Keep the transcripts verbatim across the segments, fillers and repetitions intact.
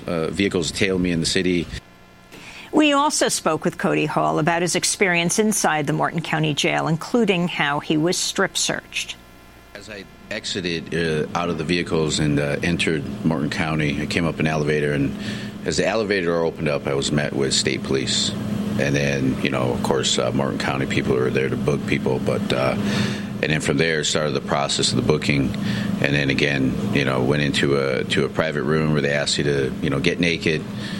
uh, vehicles tailed me in the city. We also spoke with Cody Hall about his experience inside the Morton County Jail, including how he was strip searched. As I exited uh, out of the vehicles and uh, entered Morton County, I came up an elevator, and as the elevator door opened up, I was met with state police. And then, you know, of course, uh, Morton County people are there to book people, but uh, and then from there started the process of the booking. And then again, you know, went into a to a private room where they asked you to, you know, get naked.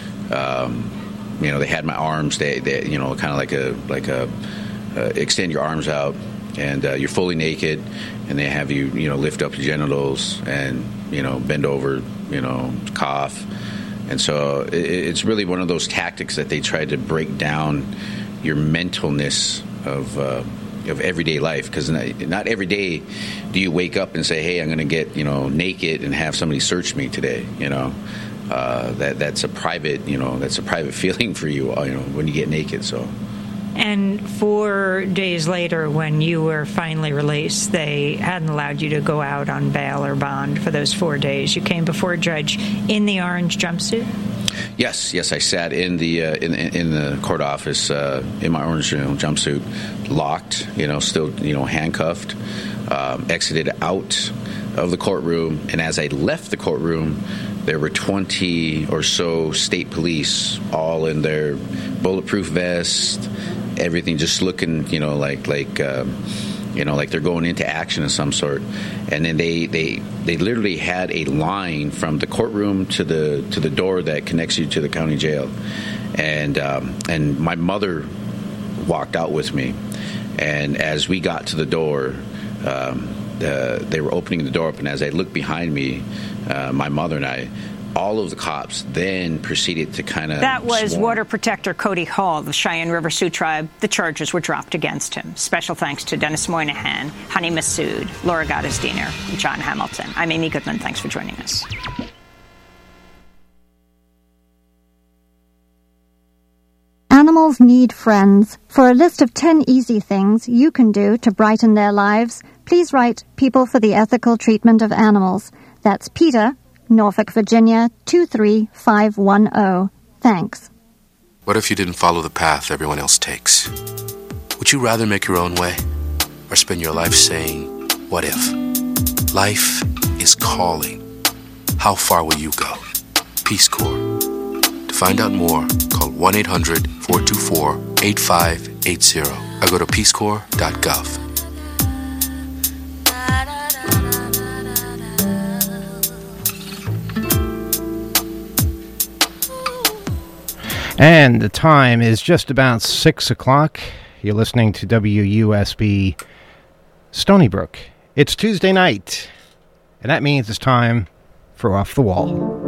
Um, you know, they had my arms. They, they you know, kind of like a like a uh, extend your arms out, and uh, you're fully naked, and they have you, you know, lift up your genitals and, you know, bend over, you know, cough. And so it, it's really one of those tactics that they try to break down your mentalness of uh, of everyday life, because not, not every day do you wake up and say, hey, I'm going to get, you know, naked and have somebody search me today, you know. Uh, that that's a private, you know, that's a private feeling for you, you know, when you get naked. So. And four days later, when you were finally released, they hadn't allowed you to go out on bail or bond for those four days. You came before a judge in the orange jumpsuit? Yes, yes, I sat in the uh, in in the court office uh, in my orange you know, jumpsuit, locked, you know, still you know handcuffed, um, exited out of the courtroom, and as I left the courtroom, there were twenty or so state police, all in their bulletproof vests, everything, just looking, you know, like like um, you know, like they're going into action of some sort. And then they, they they literally had a line from the courtroom to the to the door that connects you to the county jail. And um, and my mother walked out with me, and as we got to the door, um, the, they were opening the door up, and as I looked behind me, uh, my mother and I, all of the cops then proceeded to kind of That was swarm. Water Protector Cody Hall, the Cheyenne River Sioux Tribe. The charges were dropped against him. Special thanks to Dennis Moynihan, Honey Massoud, Laura Gottesdiener, and John Hamilton. I'm Amy Goodman. Thanks for joining us. Animals need friends. For a list of ten easy things you can do to brighten their lives, please write People for the Ethical Treatment of Animals. That's PETA, Norfolk, Virginia, two three five one zero. Thanks. What if you didn't follow the path everyone else takes? Would you rather make your own way or spend your life saying, what if? Life is calling. How far will you go? Peace Corps. To find out more, call one eight hundred four two four eight five eight zero or go to peace corps dot gov. And the time is just about six o'clock. You're listening to W U S B Stony Brook. It's Tuesday night, and that means it's time for Off the Wall.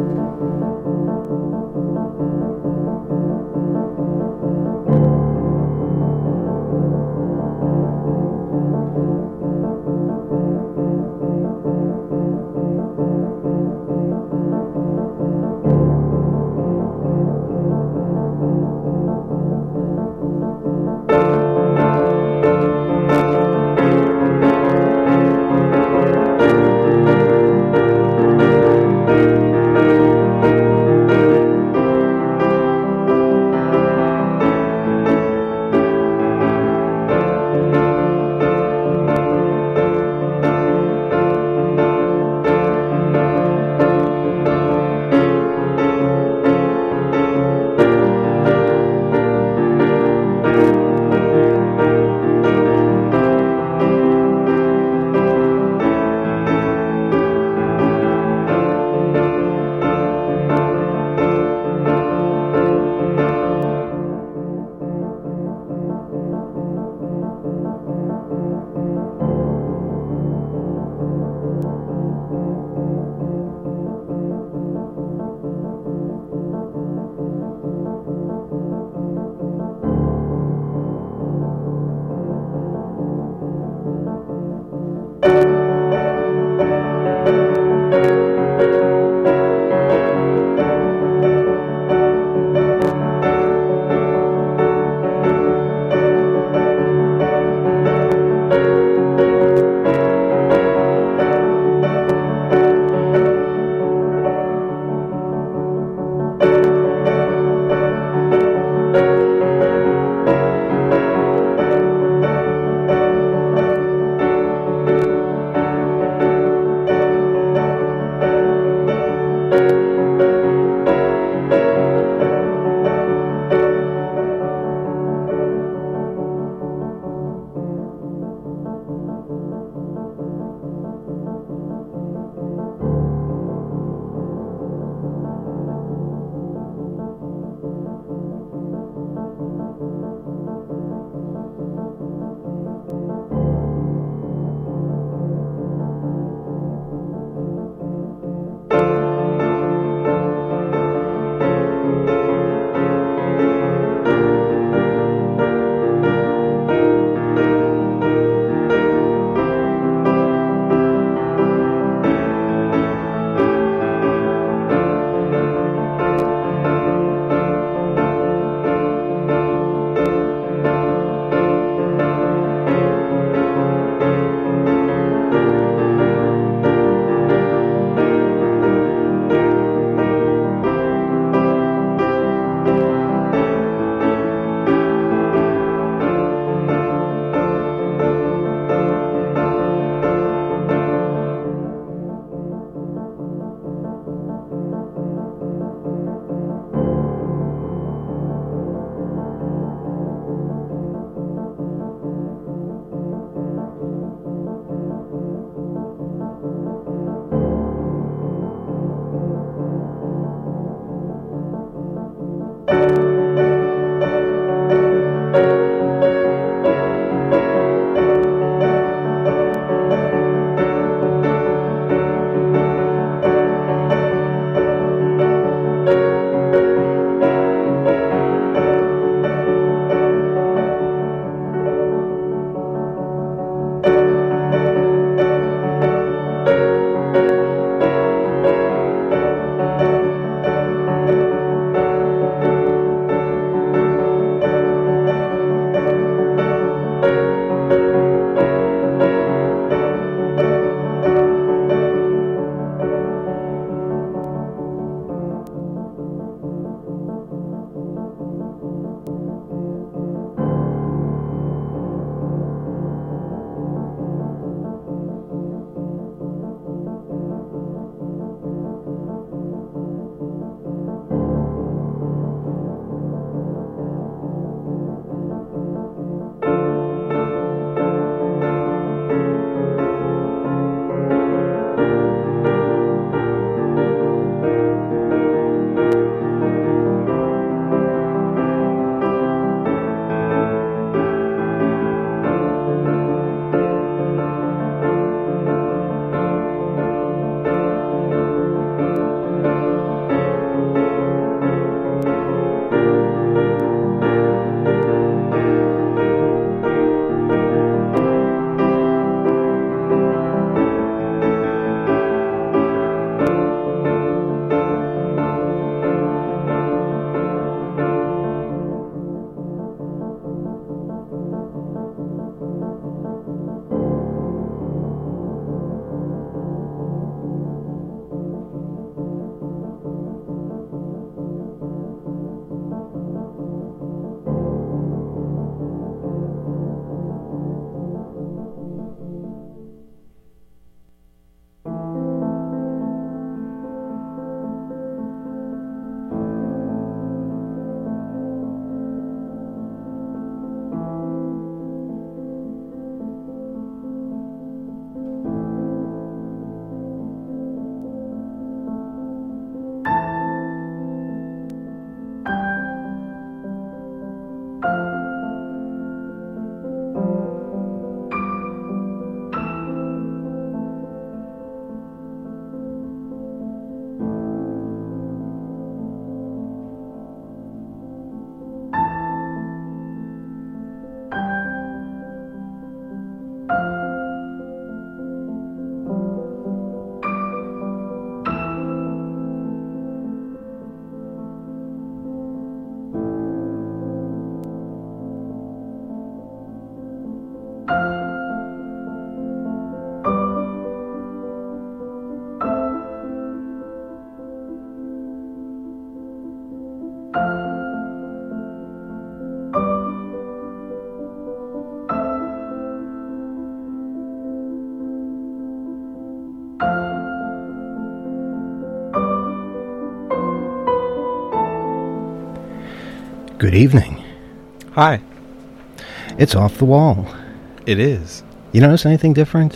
Good evening. Hi. It's Off the Wall. It is. You notice anything different?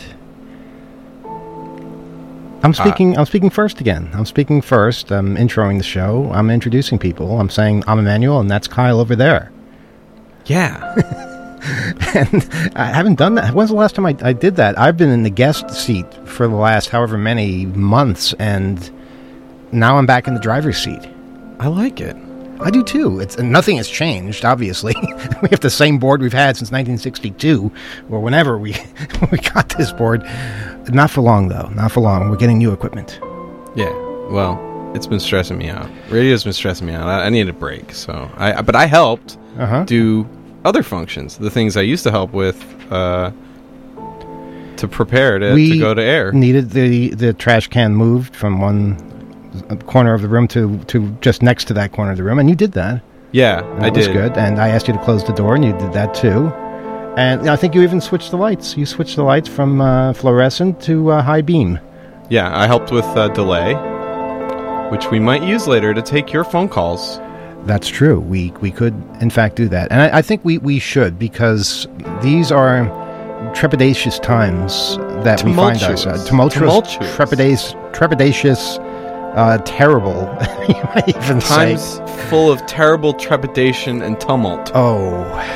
I'm speaking. Uh, I'm speaking first again. I'm speaking first. I'm introing the show. I'm introducing people. I'm saying I'm Emmanuel, and that's Kyle over there. Yeah. And I haven't done that. When's the last time I, I did that? I've been in the guest seat for the last however many months, and now I'm back in the driver's seat. I like it. I do too. It's nothing has changed. Obviously, we have the same board we've had since nineteen sixty-two, or whenever we we got this board. Not for long, though. Not for long. We're getting new equipment. Yeah. Well, it's been stressing me out. Radio's been stressing me out. I, I need a break. So, I but I helped uh-huh. do other functions, the things I used to help with uh, to prepare to, we to go to air. Needed the the trash can moved from one corner of the room to, to just next to that corner of the room, and you did that. Yeah, and I that was did. Good. And I asked you to close the door, and you did that too. And you know, I think you even switched the lights. You switched the lights from uh, fluorescent to uh, high beam. Yeah, I helped with uh, delay, which we might use later to take your phone calls. That's true. We we could, in fact, do that. And I, I think we, we should, because these are trepidatious times that we find ourselves. Tumultuous. Tumultuous. Trepidatious. Trepidatious. Uh, terrible. You might even Times say. full of terrible trepidation and tumult. Oh.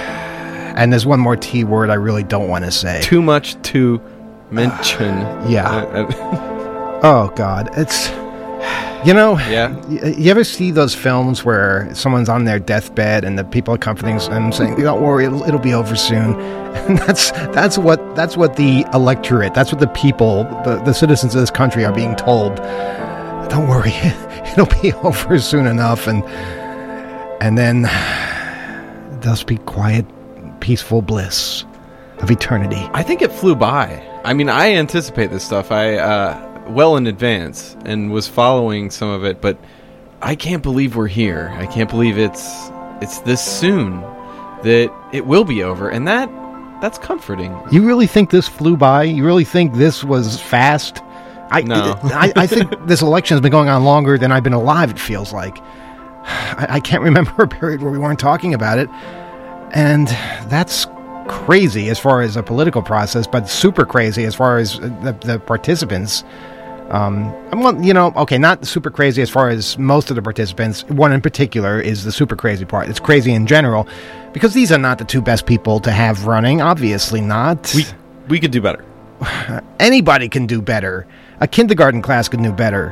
And there's one more T word I really don't want to say. Too much to mention. Uh, yeah. Uh, uh, oh, God. It's... You know, yeah. y- you ever see those films where someone's on their deathbed and the people are comforting them, saying, "Don't worry, it'll, it'll be over soon." And that's that's what that's what the electorate, that's what the people, the, the citizens of this country are being told. Don't worry, it'll be over soon enough, and and then there'll be quiet, peaceful bliss of eternity. I think it flew by. I mean, I anticipate this stuff. I. Uh, well in advance and was following some of it, but I can't believe we're here. I can't believe it's it's this soon that it will be over, and that that's comforting. You really think this flew by? You really think this was fast? I no. I, I think this election has been going on longer than I've been alive, it feels like. I, I can't remember a period where we weren't talking about it, and that's crazy as far as a political process, but super crazy as far as the, the participants. Um, I'm, you know, okay, not super crazy as far as most of the participants. One in particular is the super crazy part. It's crazy in general, because these are not the two best people to have running. Obviously not. We we could do better. Anybody can do better. A kindergarten class could do better.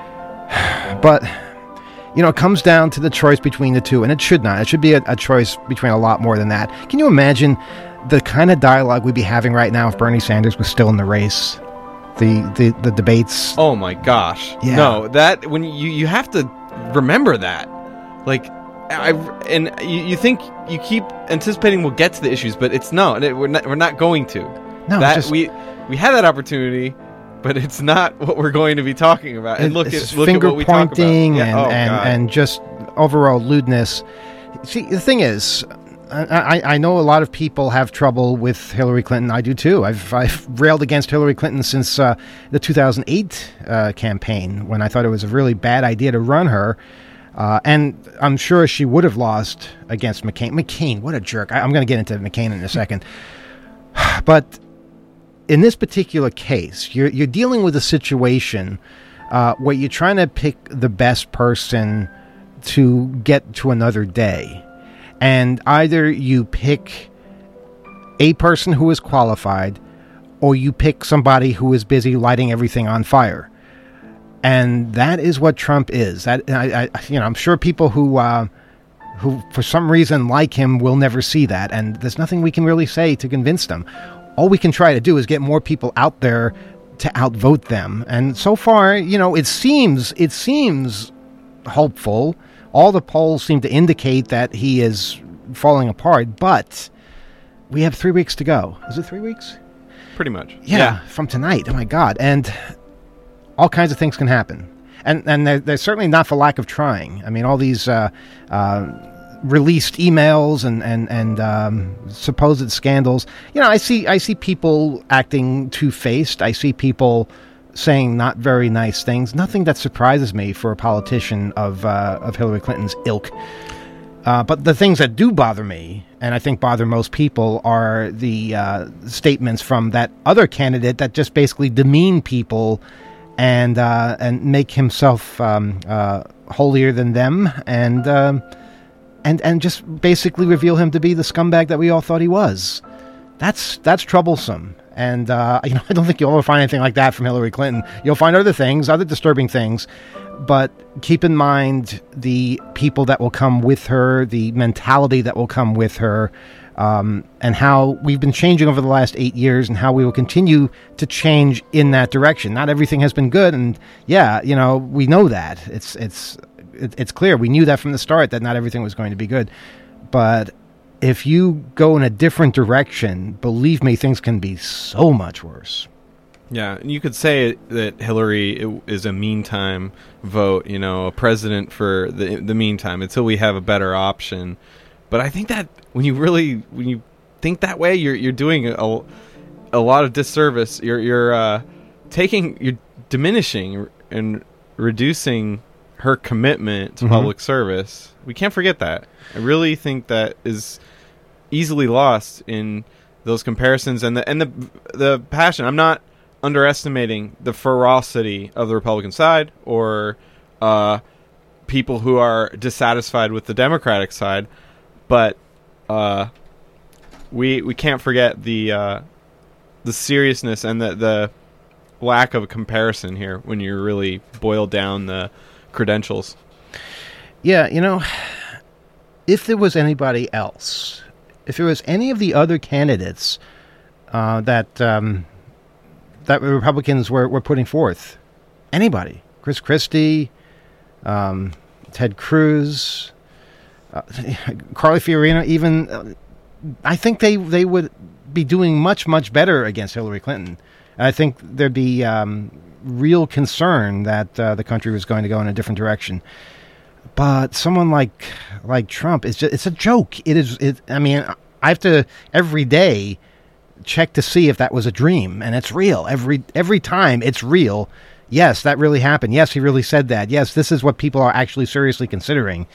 But, you know, it comes down to the choice between the two, and it should not. It should be a, a choice between a lot more than that. Can you imagine the kind of dialogue we'd be having right now if Bernie Sanders was still in the race? The, the the debates. Oh my gosh! Yeah. No, that when you you have to remember that, like, I and you, you think you keep anticipating we'll get to the issues, but it's no, we're not we're not going to. No, that just, we we had that opportunity, but it's not what we're going to be talking about. And look at look finger at what we talk about. pointing Yeah, and oh, and, God. and just overall lewdness. See, the thing is, I, I know a lot of people have trouble with Hillary Clinton. I do too. I've I've railed against Hillary Clinton since uh, the two thousand eight uh, campaign, when I thought it was a really bad idea to run her. Uh, and I'm sure she would have lost against McCain. McCain, what a jerk. I, I'm going to get into McCain in a second. But in this particular case, you're you're dealing with a situation uh, where you're trying to pick the best person to get to another day. And either you pick a person who is qualified, or you pick somebody who is busy lighting everything on fire. And that is what Trump is. That I, I you know, I'm sure people who uh, who for some reason like him will never see that, and there's nothing we can really say to convince them. All we can try to do is get more people out there to outvote them. And so far, you know, it seems it seems hopeful. All the polls seem to indicate that he is falling apart, but we have three weeks to go. Is it three weeks? Pretty much. Yeah, yeah. From tonight. Oh, my God. And all kinds of things can happen. And and they're, they're certainly not for lack of trying. I mean, all these uh, uh, released emails and, and, and um, supposed scandals. You know, I see, I see people acting two-faced. I see people saying not very nice things. Nothing that surprises me for a politician of uh, of Hillary Clinton's ilk. Uh, but the things that do bother me, and I think bother most people, are the uh, statements from that other candidate that just basically demean people and uh, and make himself um, uh, holier than them, and um, and and just basically reveal him to be the scumbag that we all thought he was. That's that's troublesome. And uh, you know, I don't think you'll ever find anything like that from Hillary Clinton. You'll find other things, other disturbing things. But keep in mind the people that will come with her, the mentality that will come with her, um, and how we've been changing over the last eight years and how we will continue to change in that direction. Not everything has been good. And yeah, you know, we know that. It's, it's, it's clear. We knew that from the start that not everything was going to be good. But if you go in a different direction, believe me, things can be so much worse. Yeah, and you could say that Hillary is a meantime vote, you know, a president for the the meantime until we have a better option. But I think that when you really when you think that way, you're you're doing a, a lot of disservice. You're you're uh, taking you're diminishing and reducing her commitment to mm-hmm. public service. We can't forget that. I really think that is easily lost in those comparisons and the and the the passion. I'm not underestimating the ferocity of the Republican side or uh, people who are dissatisfied with the Democratic side, but uh, we we can't forget the uh, the seriousness and the the lack of comparison here when you really boil down the credentials. Yeah, you know, if there was anybody else, if there was any of the other candidates uh, that. Um, that the Republicans were, were putting forth. Anybody. Chris Christie, um, Ted Cruz, uh, Carly Fiorina, even, uh, I think they, they would be doing much, much better against Hillary Clinton. And I think there'd be um, real concern that uh, the country was going to go in a different direction. But someone like like Trump, is just, it's a joke. It is. It, I mean, I have to, every day, check to see if that was a dream, and it's real. Every every time it's real. Yes, that really happened. Yes, he really said that. Yes, this is what people are actually seriously considering.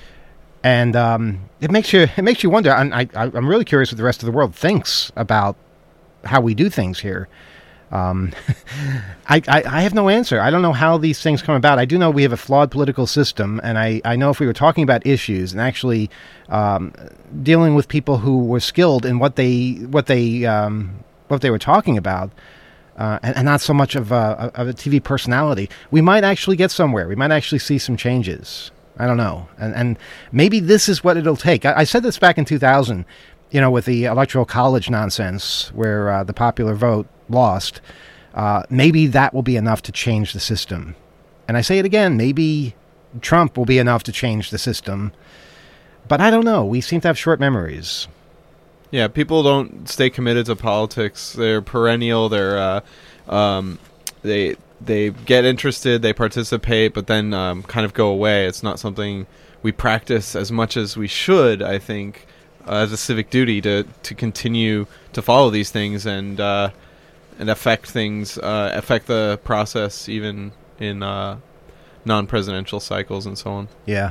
And um, it makes you it makes you wonder. I'm, I, I'm really curious what the rest of the world thinks about how we do things here. Um, I, I, I have no answer. I don't know how these things come about. I do know we have a flawed political system, and I, I know if we were talking about issues and actually um, dealing with people who were skilled in what they what they um, what they were talking about, uh, and, and not so much of a, of a T V personality, we might actually get somewhere. We might actually see some changes. I don't know, and and maybe this is what it'll take. I, I said this back in two thousand, you know, with the Electoral College nonsense, where uh, the popular vote lost. Uh, maybe that will be enough to change the system. And I say it again, maybe Trump will be enough to change the system. But I don't know. We seem to have short memories. Yeah, people don't stay committed to politics. They're perennial. They're uh, um, they they get interested, they participate, but then um, kind of go away. It's not something we practice as much as we should, I think, uh, as a civic duty to, to continue to follow these things and uh, and affect things, uh, affect the process even in uh, non-presidential cycles and so on. Yeah.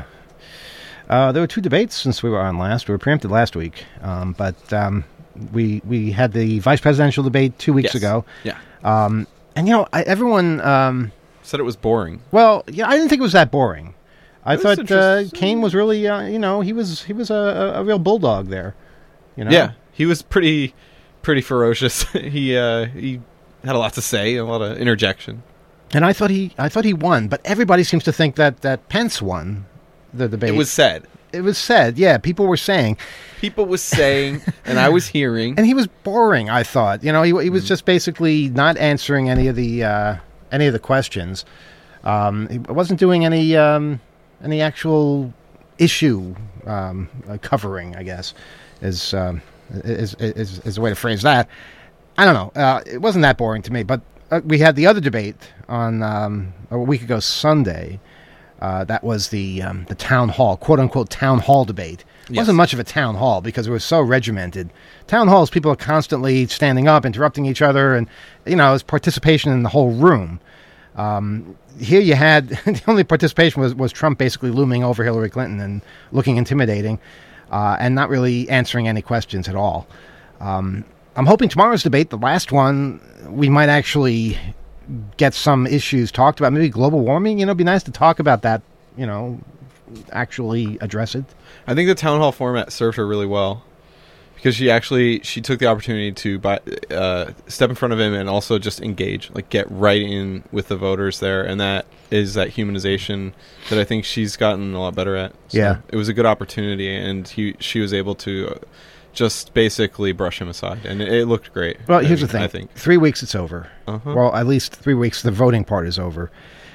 Uh, there were two debates since we were on last. We were preempted last week, um, but um, we we had the vice presidential debate two weeks yes. ago. Yeah. Um, and, you know, I, everyone... Um, said it was boring. Well, yeah, I didn't think it was that boring. I it thought uh, Kaine was really, uh, you know, he was he was a, a, a real bulldog there. You know? Yeah, he was pretty pretty ferocious. he uh, he had a lot to say, a lot of interjection. And I thought he I thought he won, but everybody seems to think that, that Pence won the debate. It was said. It was said, yeah. People were saying. People was saying, and I was hearing. And he was boring, I thought. You know, he he was mm. just basically not answering any of the uh, any of the questions. Um, he wasn't doing any um, any actual issue um, uh, covering, I guess, is, um, is is is a way to phrase that. I don't know. Uh, it wasn't that boring to me, but uh, we had the other debate on um, a week ago Sunday. Uh, that was the um, the town hall, quote unquote town hall debate. It yes. wasn't much of a town hall because it was so regimented. Town halls, people are constantly standing up, interrupting each other, and you know, it's participation in the whole room. Um, here you had the only participation was, was Trump basically looming over Hillary Clinton and looking intimidating, uh, and not really answering any questions at all. Um, I'm hoping tomorrow's debate, the last one, we might actually get some issues talked about. Maybe global warming. You know, it'd be nice to talk about that. You know, actually address it. I think the town hall format served her really well. Because she actually she took the opportunity to buy, uh, step in front of him and also just engage, like get right in with the voters there, and that is that humanization that I think she's gotten a lot better at. So yeah, it was a good opportunity, and he she was able to uh, just basically brush him aside, and it, it looked great. Well, here's I mean, the thing: I think three weeks it's over. Uh-huh. Well, at least three weeks the voting part is over.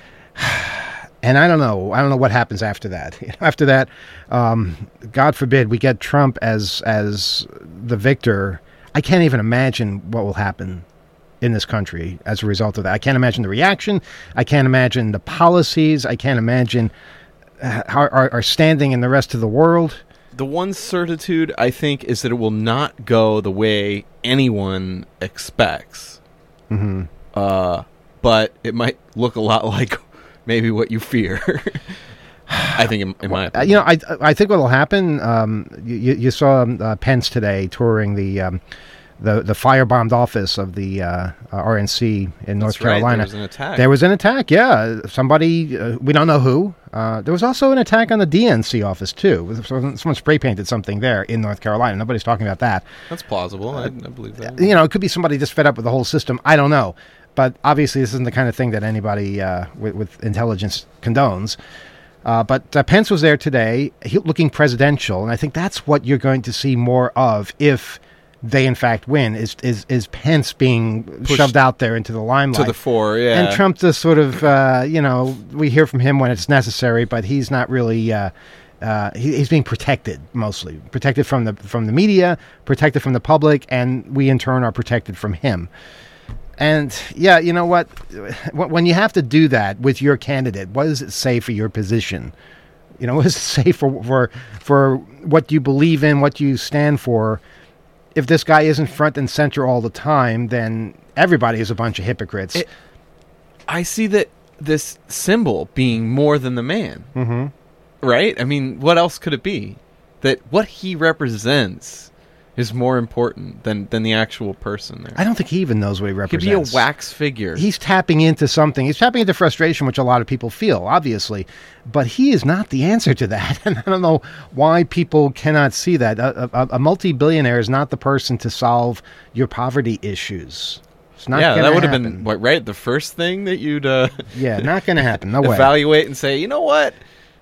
And I don't know. I don't know what happens after that. After that, um, God forbid we get Trump as as the victor. I can't even imagine what will happen in this country as a result of that. I can't imagine the reaction. I can't imagine the policies. I can't imagine uh, our, our standing in the rest of the world. The one certitude, I think, is that it will not go the way anyone expects. Mm-hmm. Uh, but it might look a lot like maybe what you fear. I think, in, in my opinion. You know, I I think what will happen. Um, you, you saw uh, Pence today touring the um, the the firebombed office of the uh, uh, R N C in North That's right, Carolina. there was an attack. There was an attack. Yeah, somebody uh, we don't know who. Uh, there was also an attack on the D N C office too. Someone spray painted something there in North Carolina. Nobody's talking about that. That's plausible. I, I believe that. You know, it could be somebody just fed up with the whole system. I don't know. But obviously, this isn't the kind of thing that anybody uh, with, with intelligence condones. Uh, but uh, Pence was there today, he, looking presidential, and I think that's what you're going to see more of if they, in fact, win, is is, is Pence being pushed shoved out there into the limelight. To the fore, yeah. And Trump just sort of, uh, you know, we hear from him when it's necessary, but he's not really... Uh, Uh, he, he's being protected mostly, protected from the from the media, protected from the public, and we in turn are protected from him. And yeah, you know what? When you have to do that with your candidate, what does it say for your position? You know, what does it say for for for what you believe in, what you stand for? If this guy isn't front and center all the time, then everybody is a bunch of hypocrites. It, I see that this symbol being more than the man. Mm-hmm. Right? I mean, what else could it be? That what he represents is more important than, than the actual person there. I don't think he even knows what he represents. He could be a wax figure. He's tapping into something. He's tapping into frustration, which a lot of people feel, obviously. But he is not the answer to that. And I don't know why people cannot see that. A, a, a multi-billionaire is not the person to solve your poverty issues. It's not yeah, gonna that would have happen. been, what, right, the first thing that you'd uh, yeah, not going to happen. No way. Evaluate and say, you know what?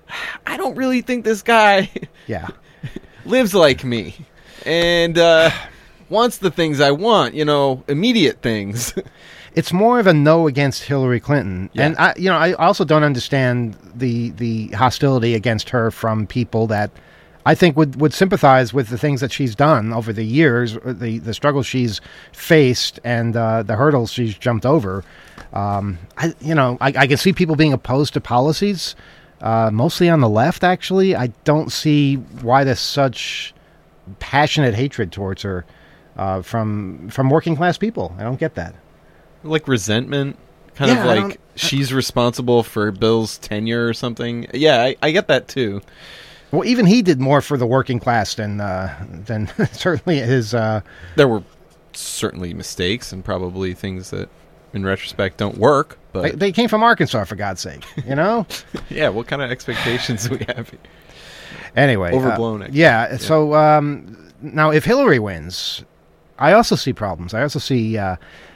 I don't really think this guy yeah. lives like me and uh, wants the things I want, you know, immediate things. It's more of a no against Hillary Clinton. Yeah. And, I, you know, I also don't understand the the hostility against her from people that I think would, would sympathize with the things that she's done over the years, the, the struggles she's faced and uh, the hurdles she's jumped over. Um, I, you know, I, I can see people being opposed to policies, uh, mostly on the left, actually. I don't see why there's such passionate hatred towards her uh, from from working class people. I don't get that. Like resentment, kind Yeah, of I like don't- she's responsible for Bill's tenure or something. Yeah, I, I get that too. Well, even he did more for the working class than uh, than certainly his. Uh, There were certainly mistakes and probably things that, in retrospect, don't work. But they, they came from Arkansas, for God's sake, you know. yeah, what kind of expectations do we have here? Anyway, Overblown, Uh, actually. yeah. So um, now, if Hillary wins, I also see problems. I also see uh,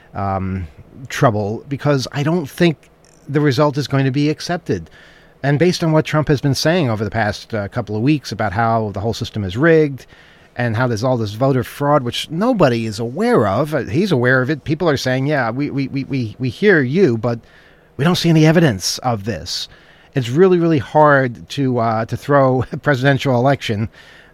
um, trouble because I don't think the result is going to be accepted. And based on what Trump has been saying over the past uh, couple of weeks about how the whole system is rigged and how there's all this voter fraud, which nobody is aware of. Uh, he's aware of it. People are saying, yeah, we, we, we, we, we hear you, but we don't see any evidence of this. It's really, really hard to uh, to throw a presidential election.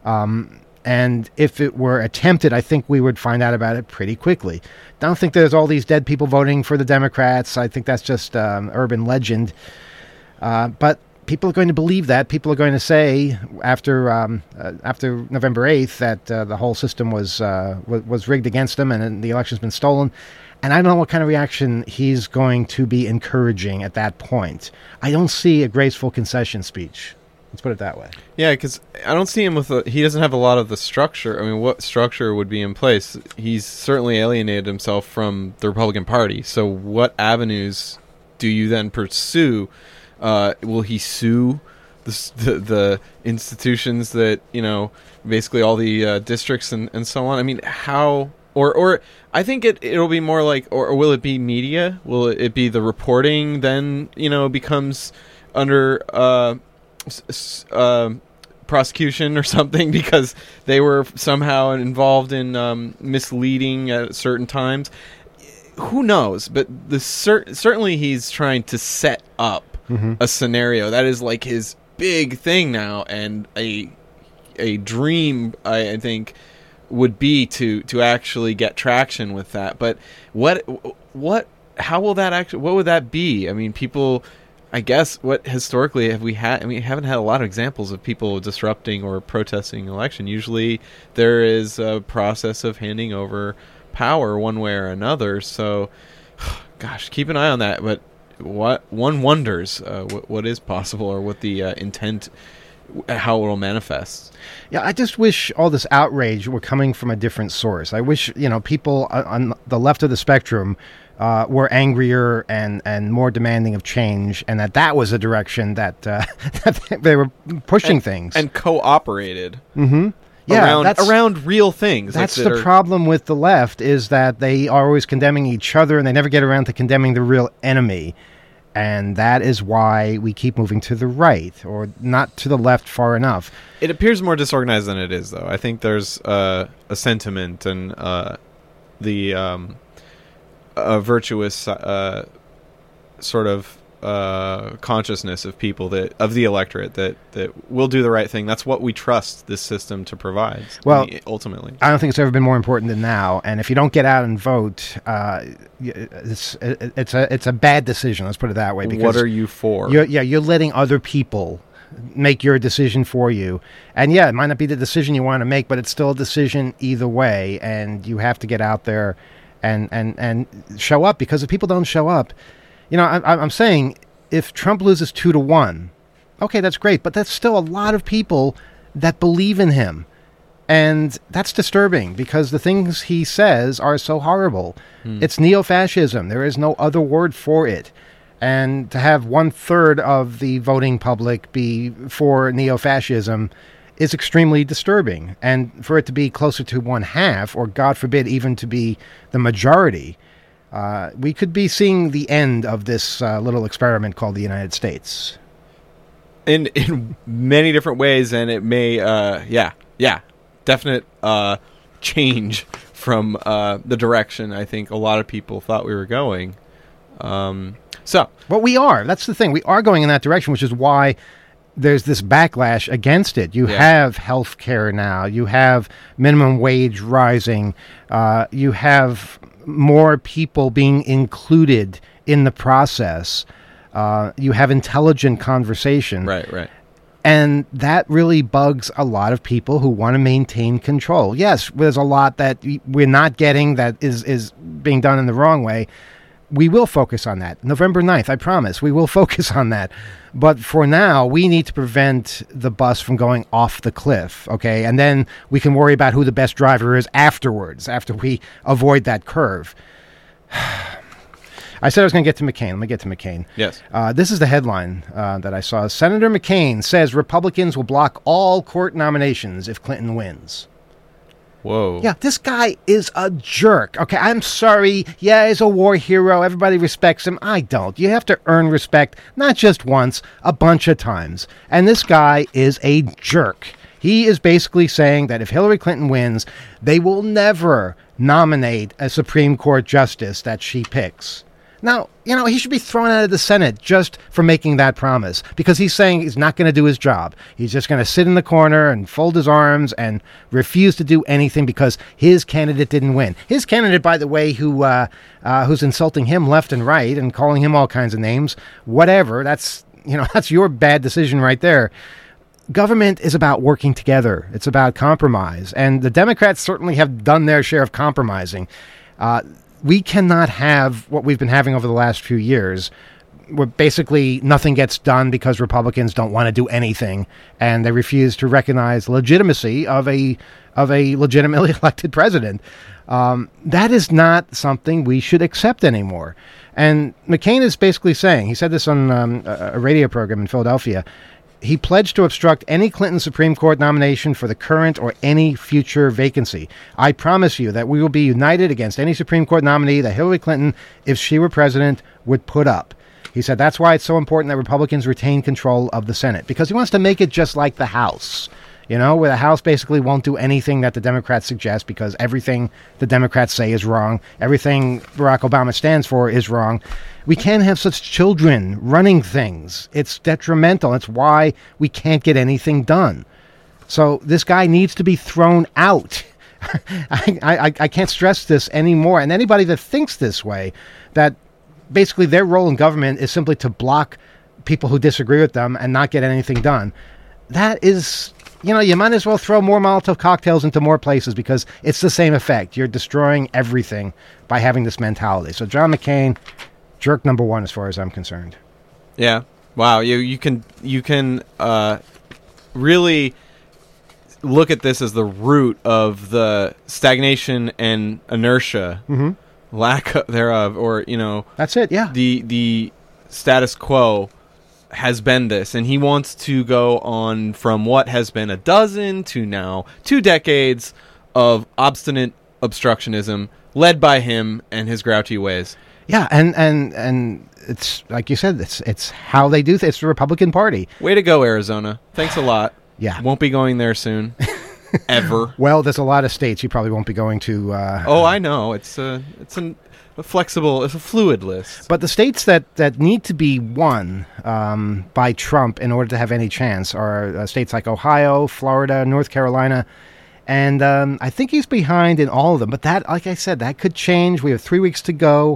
Um, and if it were attempted, I think we would find out about it pretty quickly. Don't think there's all these dead people voting for the Democrats. I think that's just um, urban legend. Uh, but people are going to believe that. People are going to say after um, uh, after November eighth that uh, the whole system was, uh, was was rigged against them and the election's been stolen. And I don't know what kind of reaction he's going to be encouraging at that point. I don't see a graceful concession speech. Let's put it that way. Yeah, because I don't see him with a... He doesn't have a lot of the structure. I mean, what structure would be in place? He's certainly alienated himself from the Republican Party. So what avenues do you then pursue? Uh, will he sue the, the the institutions that, you know, basically all the uh, districts and, and so on? I mean, how... Or, or I think it it'll be more like, or, or will it be media? Will it be the reporting then, you know, becomes under uh, s- uh, prosecution or something because they were somehow involved in um, misleading at certain times? Who knows? But the cer- certainly he's trying to set up mm-hmm. a scenario that is like his big thing now, and a a dream, I, I think. would be to to actually get traction with that. But what what how will that actually what would that be? I mean, people, I guess, what historically have we had? I mean, we haven't had a lot of examples of people disrupting or protesting an election. Usually there is a process of handing over power one way or another. So gosh, keep an eye on that. But what one wonders uh, what what is possible, or what the uh, intent, how it will manifest. Yeah, I just wish all this outrage were coming from a different source. I wish, you know, people on the left of the spectrum uh, were angrier and, and more demanding of change, and that that was a direction that, uh, that they were pushing and, things. And cooperated. Mm-hmm. Yeah, around, that's, around real things. That's like that the are, problem with the left, is that they are always condemning each other, and they never get around to condemning the real enemy. And that is why we keep moving to the right, or not to the left far enough. It appears more disorganized than it is, though. I think there's uh, a sentiment and uh, the um, a virtuous uh, sort of uh, consciousness of people, that of the electorate, that, that will do the right thing. That's what we trust this system to provide. Well, I mean, ultimately, I don't think it's ever been more important than now. And if you don't get out and vote, uh, it's it's a it's a bad decision. Let's put it that way. Because what are you for? You're, yeah, you're letting other people make your decision for you. And yeah, it might not be the decision you want to make, but it's still a decision either way. And you have to get out there and and and show up, because if people don't show up, you know, I, I'm saying if Trump loses two to one, okay, that's great, but that's still a lot of people that believe in him. And that's disturbing, because the things he says are so horrible. Hmm. It's neo-fascism. There is no other word for it. And to have one-third of the voting public be for neo-fascism is extremely disturbing. And for it to be closer to one-half, or God forbid, even to be the majority, uh, we could be seeing the end of this uh, little experiment called the United States. In in many different ways, and it may, uh, yeah, yeah. definite uh, change from uh, the direction I think a lot of people thought we were going. Um, so, well, we are. That's the thing. We are going in that direction, which is why there's this backlash against it. You yeah. have health care now. You have minimum wage rising. Uh, you have more people being included in the process. Uh, you have intelligent conversation. Right, right. And that really bugs a lot of people who want to maintain control. Yes, there's a lot that we're not getting that is, is being done in the wrong way. We will focus on that. November ninth, I promise, we will focus on that. But for now, we need to prevent the bus from going off the cliff, okay? And then we can worry about who the best driver is afterwards, after we avoid that curve. I said I was going to get to McCain. Let me get to McCain. Yes. Uh, this is the headline uh, that I saw. Senator McCain says Republicans will block all court nominations if Clinton wins. Whoa. Yeah, this guy is a jerk. Okay, I'm sorry. Yeah, he's a war hero. Everybody respects him. I don't. You have to earn respect, not just once, a bunch of times. And this guy is a jerk. He is basically saying that if Hillary Clinton wins, they will never nominate a Supreme Court justice that she picks. Now, you know, he should be thrown out of the Senate just for making that promise, because he's saying he's not going to do his job. He's just going to sit in the corner and fold his arms and refuse to do anything because his candidate didn't win. His candidate, by the way, who uh, uh, who's insulting him left and right and calling him all kinds of names, whatever, that's, you know, that's your bad decision right there. Government is about working together. It's about compromise. And the Democrats certainly have done their share of compromising. Uh, we cannot have what we've been having over the last few years, where basically nothing gets done because Republicans don't want to do anything, and they refuse to recognize the legitimacy of a of a legitimately elected president. Um, that is not something we should accept anymore. And McCain is basically saying, he said this on um, a, a radio program in Philadelphia, he pledged to obstruct any Clinton Supreme Court nomination for the current or any future vacancy. I promise you that we will be united against any Supreme Court nominee that Hillary Clinton, if she were president, would put up. He said that's why it's so important that Republicans retain control of the Senate, because he wants to make it just like the House, you know, where the House basically won't do anything that the Democrats suggest because everything the Democrats say is wrong. Everything Barack Obama stands for is wrong. We can't have such children running things. It's detrimental. It's why we can't get anything done. So this guy needs to be thrown out. I, I, I can't stress this anymore. And anybody that thinks this way, that basically their role in government is simply to block people who disagree with them and not get anything done, that is, you know, you might as well throw more Molotov cocktails into more places because it's the same effect. You're destroying everything by having this mentality. So John McCain, jerk number one as far as I'm concerned. Yeah. Wow. You you can you can uh, really look at this as the root of the stagnation and inertia, Mm-hmm. lack of, thereof, or you know, That's it. Yeah. the the status quo has been this, and he wants to go on from what has been a dozen to now two decades of obstinate obstructionism led by him and his grouchy ways. Yeah, and, and, and it's like you said, it's it's how they do things. It's the Republican Party. Way to go, Arizona. Thanks a lot. Yeah. Won't be going there soon. Ever. Well, there's a lot of states you probably won't be going to. Uh, Oh, I know. It's a it's an, a flexible, it's a fluid list. But the states that, that need to be won um, by Trump in order to have any chance are uh, states like Ohio, Florida, North Carolina, and um, I think he's behind in all of them. But that, like I said, that could change. We have three weeks to go,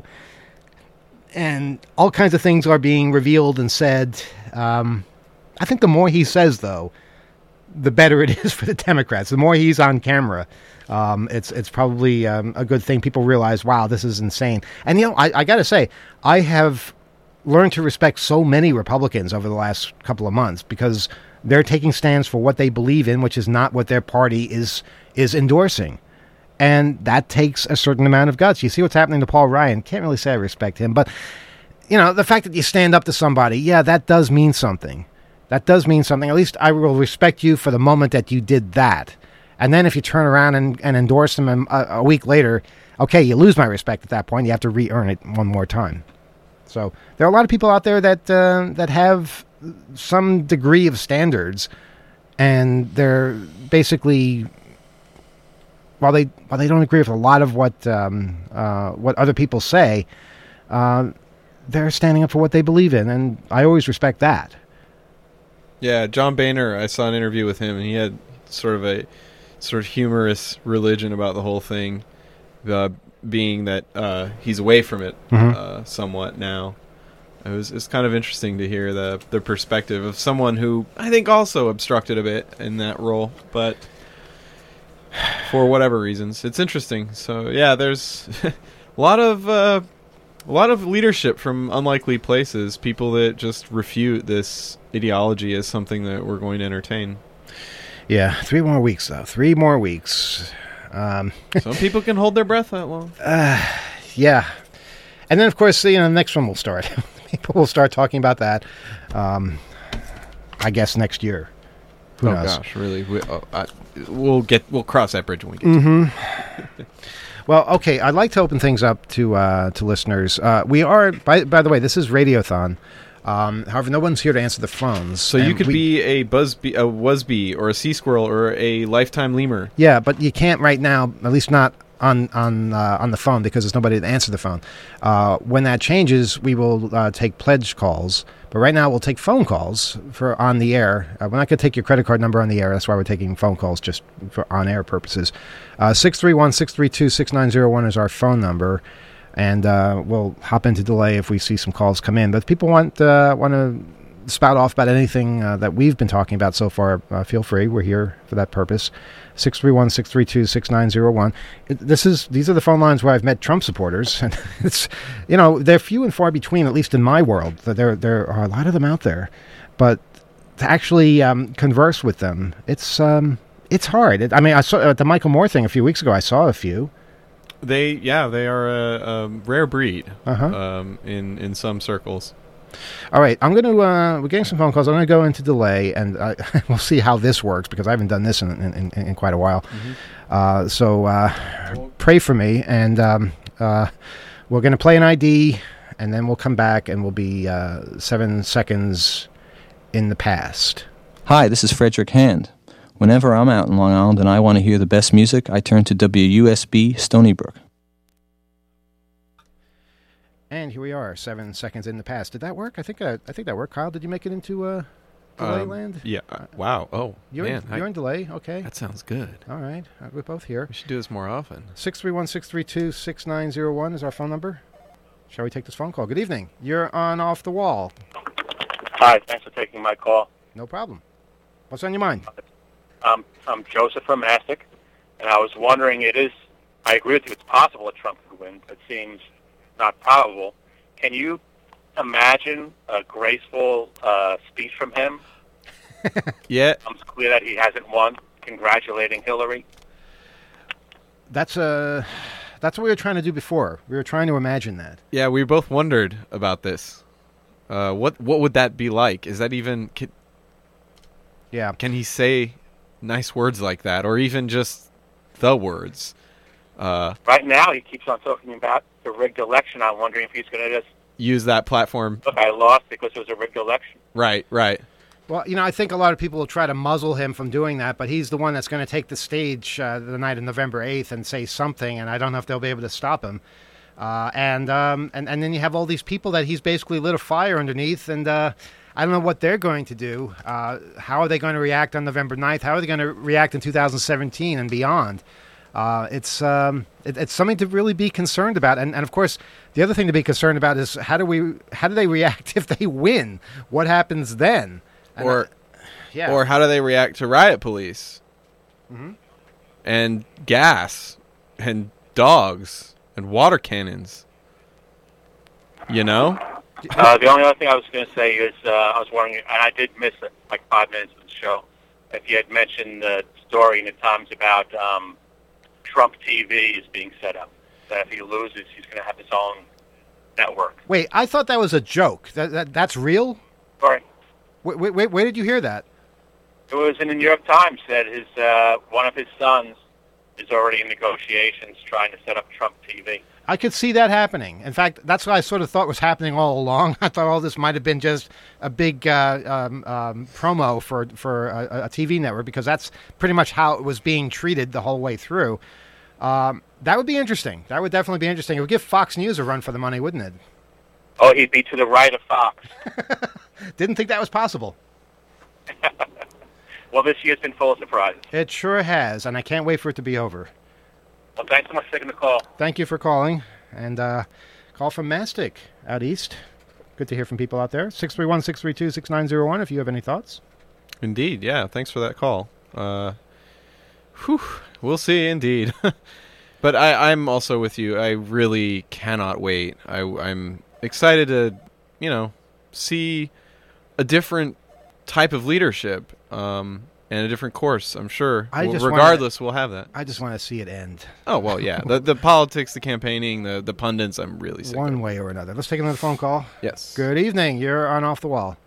and all kinds of things are being revealed and said. Um, I think the more he says, though, the better it is for the Democrats. The more he's on camera, um, it's it's probably um, a good thing. People realize, wow, this is insane. And, you know, I, I got to say, I have learned to respect so many Republicans over the last couple of months because they're taking stands for what they believe in, which is not what their party is is endorsing. And that takes a certain amount of guts. You see what's happening to Paul Ryan. Can't really say I respect him. But, you know, the fact that you stand up to somebody, yeah, that does mean something. That does mean something. At least I will respect you for the moment that you did that. And then if you turn around and, and endorse them a, a week later, okay, you lose my respect at that point. You have to re-earn it one more time. So there are a lot of people out there that uh, that have some degree of standards, and they're basically, while they while they don't agree with a lot of what um, uh, what other people say, uh, they're standing up for what they believe in, and I always respect that. Yeah, John Boehner, I saw an interview with him, and he had sort of a sort of humorous religion about the whole thing, uh, being that uh, he's away from it Mm-hmm. uh, somewhat now. It was it's kind of interesting to hear the the perspective of someone who I think also obstructed a bit in that role, but for whatever reasons, it's interesting. So yeah, there's a lot of uh, a lot of leadership from unlikely places, people that just refute this ideology as something that we're going to entertain. Yeah, three more weeks, though. Three more weeks. Um, Some people can hold their breath that long. uh, yeah. And then, of course, you know, the next one will start. People will start talking about that, um, I guess, next year. Who oh, knows? gosh, really? We, oh, I, we'll get we'll cross that bridge when we get Mm-hmm. to it. Well, okay, I'd like to open things up to uh, to listeners. Uh, we are, by, by the way, this is Radiothon. Um, however, no one's here to answer the phones. So you and could we- be a buzzbee, a Wasbee, or a sea squirrel, or a lifetime lemur. Yeah, but you can't right now, at least not on on uh, on the phone, because there's nobody to answer the phone. Uh, when that changes, we will uh, take pledge calls. But right now, we'll take phone calls for on the air. Uh, we're not going to take your credit card number on the air. That's why we're taking phone calls just for on-air purposes. Uh, six three one, six three two, six nine zero one is our phone number. And uh, we'll hop into delay if we see some calls come in. But if people want uh, want to spout off about anything uh, that we've been talking about so far, uh, feel free. We're here for that purpose. six three one, six three two, six nine zero one. This is these are the phone lines where I've met Trump supporters, and it's you know they're few and far between, at least in my world. There there are a lot of them out there, but to actually um, converse with them, it's um, it's hard. It, I mean, I saw at the Michael Moore thing a few weeks ago. I saw a few. They yeah, they are a, a rare breed uh-huh. um, in in some circles. All right, I'm going to, uh, we're getting some phone calls. I'm going to go into delay, and uh, we'll see how this works, because I haven't done this in, in, in, in quite a while. Mm-hmm. Uh, so uh, pray for me, and um, uh, we're going to play an I D, and then we'll come back, and we'll be uh, seven seconds in the past. Hi, this is Frederick Hand. Whenever I'm out in Long Island and I want to hear the best music, I turn to W U S B Stony Brook. And here we are, seven seconds in the past. Did that work? I think uh, I think that worked. Kyle, did you make it into uh, delay um, land? Yeah. Uh, wow. Oh, you're man. In, you're I, in delay. Okay. That sounds good. All right. Uh, we're both here. We should do this more often. six three one, six three two, six nine zero one is our phone number. Shall we take this phone call? Good evening. You're on Off the Wall. Hi. Thanks for taking my call. No problem. What's on your mind? Um, I'm Joseph from Mastic, and I was wondering, it is, I agree with you, it's possible that Trump could win, but it seems not probable. Can you imagine a graceful uh, speech from him? Yeah. It's clear that he hasn't won, congratulating Hillary. That's uh, that's what we were trying to do before. We were trying to imagine that. Yeah, we both wondered about this. Uh, what what would that be like? Is that even... Can, yeah. Can he say nice words like that, or even just the words? Uh, right now, he keeps on talking about the rigged election. I'm wondering if he's going to just use that platform. Look, I lost because it was a rigged election. Right, right. Well, you know, I think a lot of people will try to muzzle him from doing that, but he's the one that's going to take the stage uh, the night of November eighth and say something, and I don't know if they'll be able to stop him. Uh, and, um, and and then you have all these people that he's basically lit a fire underneath, and uh, I don't know what they're going to do. Uh, how are they going to react on November ninth? How are they going to react in two thousand seventeen and beyond? Uh, it's um, it, it's something to really be concerned about, and, and of course, the other thing to be concerned about is how do we how do they react if they win? What happens then? And or, I, yeah, or how do they react to riot police, mm-hmm. and gas, and dogs, and water cannons? You know. Uh, the only other thing I was going to say is uh, I was wondering, and I did miss it, like five minutes of the show, if you had mentioned the story in the Times about. Um, Trump T V is being set up. That if he loses, he's going to have his own network. Wait, I thought that was a joke. That, that that's real? Sorry. Wait, wait, wait, where did you hear that? It was in the New York Times that his uh, one of his sons is already in negotiations trying to set up Trump T V. I could see that happening. In fact, that's what I sort of thought was happening all along. I thought all this might have been just a big uh, um, um, promo for for a, a T V network, because that's pretty much how it was being treated the whole way through. Um, that would be interesting. That would definitely be interesting. It would give Fox News a run for the money, wouldn't it? Oh, he'd be to the right of Fox. Didn't think that was possible. Well, this year's been full of surprises. It sure has, and I can't wait for it to be over. Well, thanks so much for taking the call. Thank you for calling. And uh, call from Mastic out east. Good to hear from people out there. six three one, six three two, six nine zero one if you have any thoughts. Indeed, yeah. Thanks for that call. Uh, whew, we'll see, indeed. But I, I'm also with you. I really cannot wait. I, I'm excited to, you know, see a different type of leadership um, and a different course, I'm sure. I Well, just regardless, wanna, we'll have that. I just want to see it end. Oh, well, yeah. the the politics, the campaigning, the, the pundits, I'm really sick One of. way or another. Let's take another phone call. Yes. Good evening. You're on Off the Wall.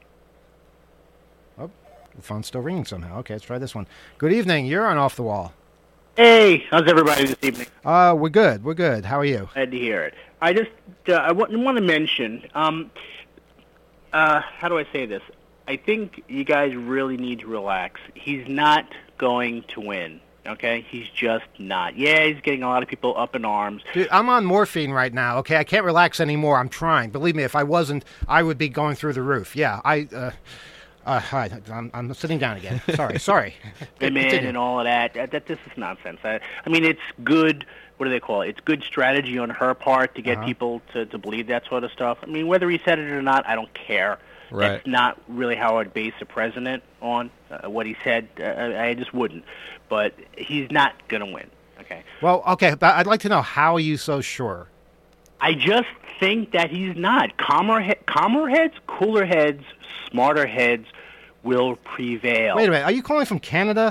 Oh, the phone's still ringing somehow. Okay, let's try this one. Good evening. You're on Off the Wall. Hey, how's everybody this evening? Uh, we're good. We're good. How are you? Glad to hear it. I just uh, I w- want to mention, um, uh, how do I say this? I think you guys really need to relax. He's not going to win, okay? He's just not. Yeah, he's getting a lot of people up in arms. Dude, I'm on morphine right now, okay? I can't relax anymore. I'm trying. Believe me, if I wasn't, I would be going through the roof. Yeah, I... Uh, Uh, hi, I'm, I'm sitting down again. Sorry, sorry. Women and all of that. That, that. This is nonsense. I, I mean, it's good, what do they call it? It's good strategy on her part to get uh-huh. people to, to believe that sort of stuff. I mean, whether he said it or not, I don't care. Right. That's not really how I'd base a president on uh, what he said. Uh, I just wouldn't. But he's not going to win. Okay. Well, okay, but I'd like to know, how are you so sure? I just think that he's not. Calmer, he- calmer heads, cooler heads, smarter heads will prevail. Wait a minute. Are you calling from Canada?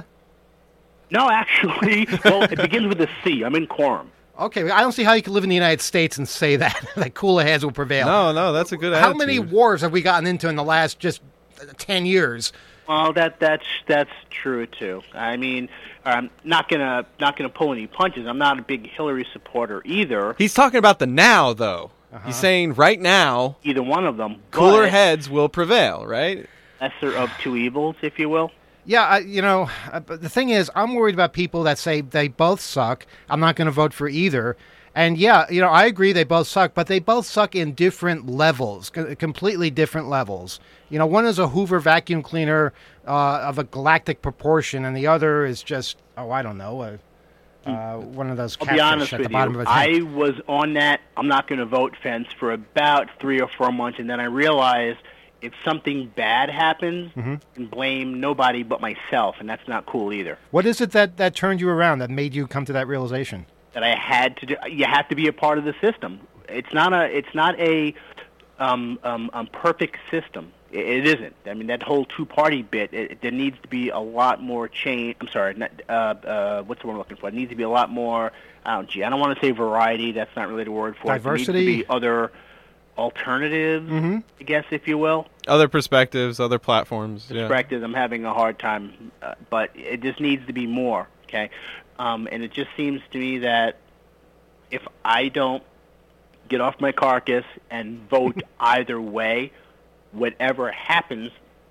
No, actually. Well, it begins with a C. I'm in Quorum. Okay, I don't see how you can live in the United States and say that, that cooler heads will prevail. No, no, that's a good How attitude. many wars have we gotten into in the last just ten years? Well, that that's that's true too. I mean, I'm not gonna not gonna pull any punches. I'm not a big Hillary supporter either. He's talking about the now, though. Uh-huh. He's saying right now, either one of them, cooler heads will prevail, right? Lesser of two evils, if you will. Yeah, I, you know, uh, but the thing is, I'm worried about people that say they both suck. I'm not going to vote for either. And yeah, you know, I agree they both suck, but they both suck in different levels, c- completely different levels. You know, one is a Hoover vacuum cleaner uh, of a galactic proportion, and the other is just, oh, I don't know, uh, uh, one of those I'll be honest catfish at with the bottom you. of a tank. I was on that I'm not going to vote fence for about three or four months, and then I realized if something bad happens, Mm-hmm. I can blame nobody but myself, and that's not cool either. What is it that, that turned you around, that made you come to that realization? That I had to do. You have to be a part of the system. It's not a. It's not a um, um, um, perfect system. It, it isn't. I mean, that whole two-party bit. It, there needs to be a lot more change. I'm sorry. Not, uh, uh, what's the word I'm looking for? It needs to be a lot more. I don't. Gee, I don't want to say variety. That's not really the word for Diversity. it. There needs to be other alternatives, mm-hmm. I guess, if you will. Other perspectives, other platforms. Perspectives. Yeah. I'm having a hard time, uh, but it just needs to be more. Okay. Um, and it just seems to me that if I don't get off my carcass and vote either way, whatever happens,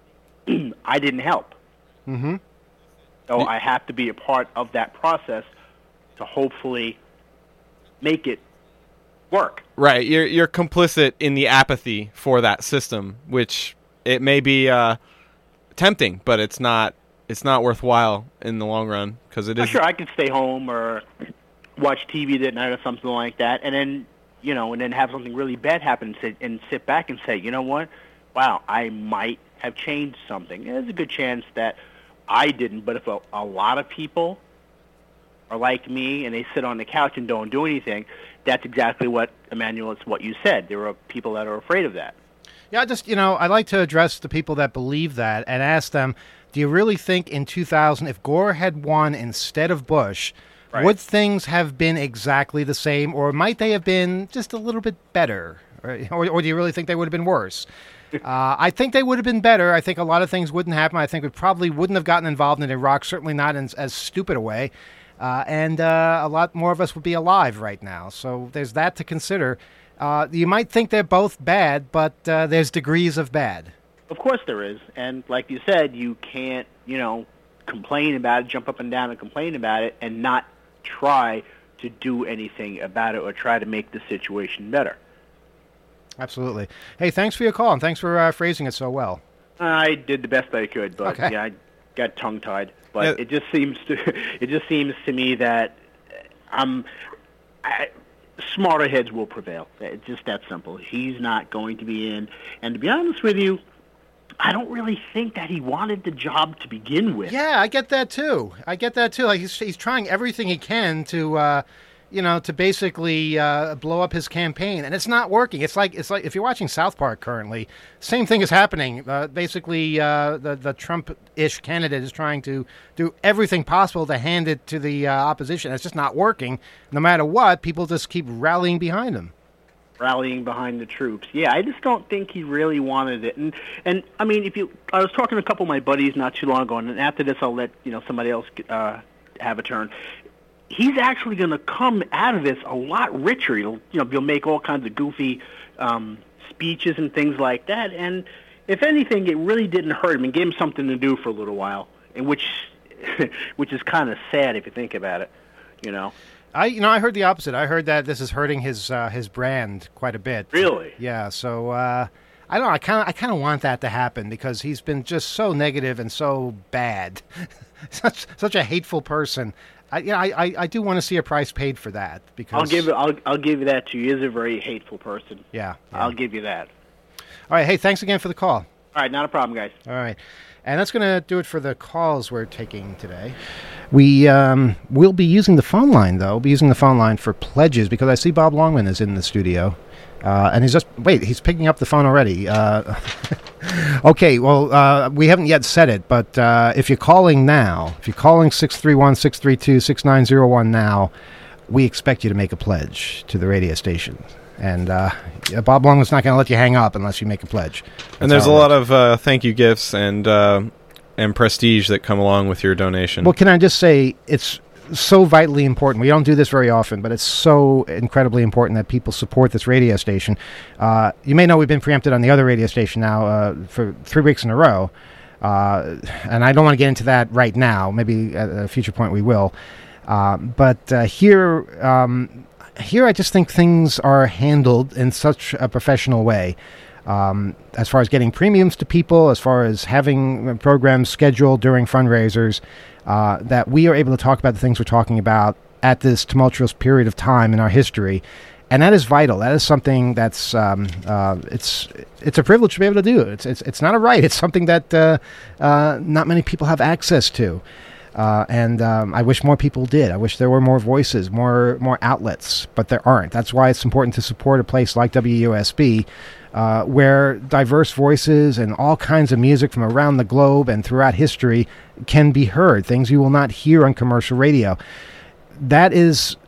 I didn't help. Mm-hmm. So I have to be a part of that process to hopefully make it work. Right. You're you're complicit in the apathy for that system, which it may be uh, tempting, but it's not. It's not worthwhile in the long run because it is. Sure, I could stay home or watch T V that night or something like that, and then you know, and then have something really bad happen and sit, and sit back and say, you know what? Wow, I might have changed something. There's a good chance that I didn't, but if a, a lot of people are like me and they sit on the couch and don't do anything, that's exactly what, Emmanuel, it's what you said. There are people that are afraid of that. Yeah, I just, you know, I like to address the people that believe that and ask them, do you really think in two thousand, if Gore had won instead of Bush, right, would things have been exactly the same, or might they have been just a little bit better? Or, or, or do you really think they would have been worse? uh, I think they would have been better. I think a lot of things wouldn't happen. I think we probably wouldn't have gotten involved in Iraq, certainly not in as stupid a way. Uh, and uh, a lot more of us would be alive right now. So there's that to consider. Uh, you might think they're both bad, but uh, there's degrees of bad. Of course there is. And like you said, you can't, you know, complain about it, jump up and down and complain about it, and not try to do anything about it or try to make the situation better. Absolutely. Hey, thanks for your call, and thanks for uh, phrasing it so well. I did the best I could, but okay. yeah, I got tongue-tied. But yeah. it just seems to it just seems to me that I'm I, smarter heads will prevail. It's just that simple. He's not going to be in, and to be honest with you, I don't really think that he wanted the job to begin with. Yeah, I get that too. I get that too. Like he's he's trying everything he can to, uh, you know, to basically uh, blow up his campaign, and it's not working. It's like it's like if you're watching South Park currently, same thing is happening. Uh, basically, uh, the the Trump-ish candidate is trying to do everything possible to hand it to the uh, opposition. It's just not working. No matter what, people just keep rallying behind him. Rallying behind the troops. Yeah, I just don't think he really wanted it. And and I mean, if you, I was talking to a couple of my buddies not too long ago, and after this, I'll let you know somebody else uh, have a turn. He's actually going to come out of this a lot richer. He'll, you know, he'll make all kinds of goofy um, speeches and things like that. And if anything, it really didn't hurt him and gave him something to do for a little while, and which which is kind of sad if you think about it. You know. I, you know, I heard the opposite. I heard that this is hurting his uh, his brand quite a bit. Really? Yeah. So uh, I don't know. I kind of I kind of want that to happen because he's been just so negative and so bad, such such a hateful person. I, you know, I, I, I do want to see a price paid for that because I'll give it. I'll I'll give you that too. He is a very hateful person. Yeah, yeah. I'll give you that. All right. Hey, thanks again for the call. All right, not a problem, guys. All right. And that's going to do it for the calls we're taking today. We um, will be using the phone line, though. We'll be using the phone line for pledges because I see Bob Longman is in the studio. Uh, and he's just, wait, he's picking up the phone already. Uh, okay, well, uh, we haven't yet said it, but uh, if you're calling now, if you're calling six three one, six three two, six nine zero one now, we expect you to make a pledge to the radio station. And uh, Bob Longman's not going to let you hang up unless you make a pledge. That's and there's a lot of uh, thank you gifts and uh, and prestige that come along with your donation. Well, can I just say, it's so vitally important. We don't do this very often, but it's so incredibly important that people support this radio station. Uh, you may know we've been preempted on the other radio station now uh, for three weeks in a row. Uh, and I don't want to get into that right now. Maybe at a future point we will. Uh, but uh, here... Um, Here, I just think things are handled in such a professional way, um, as far as getting premiums to people, as far as having programs scheduled during fundraisers, uh, that we are able to talk about the things we're talking about at this tumultuous period of time in our history, and that is vital. That is something that's um, uh, it's it's a privilege to be able to do. It's it's it's not a right. It's something that uh, uh, not many people have access to. Uh, and um, I wish more people did. I wish there were more voices, more more outlets, but there aren't. That's why it's important to support a place like W U S B, uh, where diverse voices and all kinds of music from around the globe and throughout history can be heard, things you will not hear on commercial radio. That is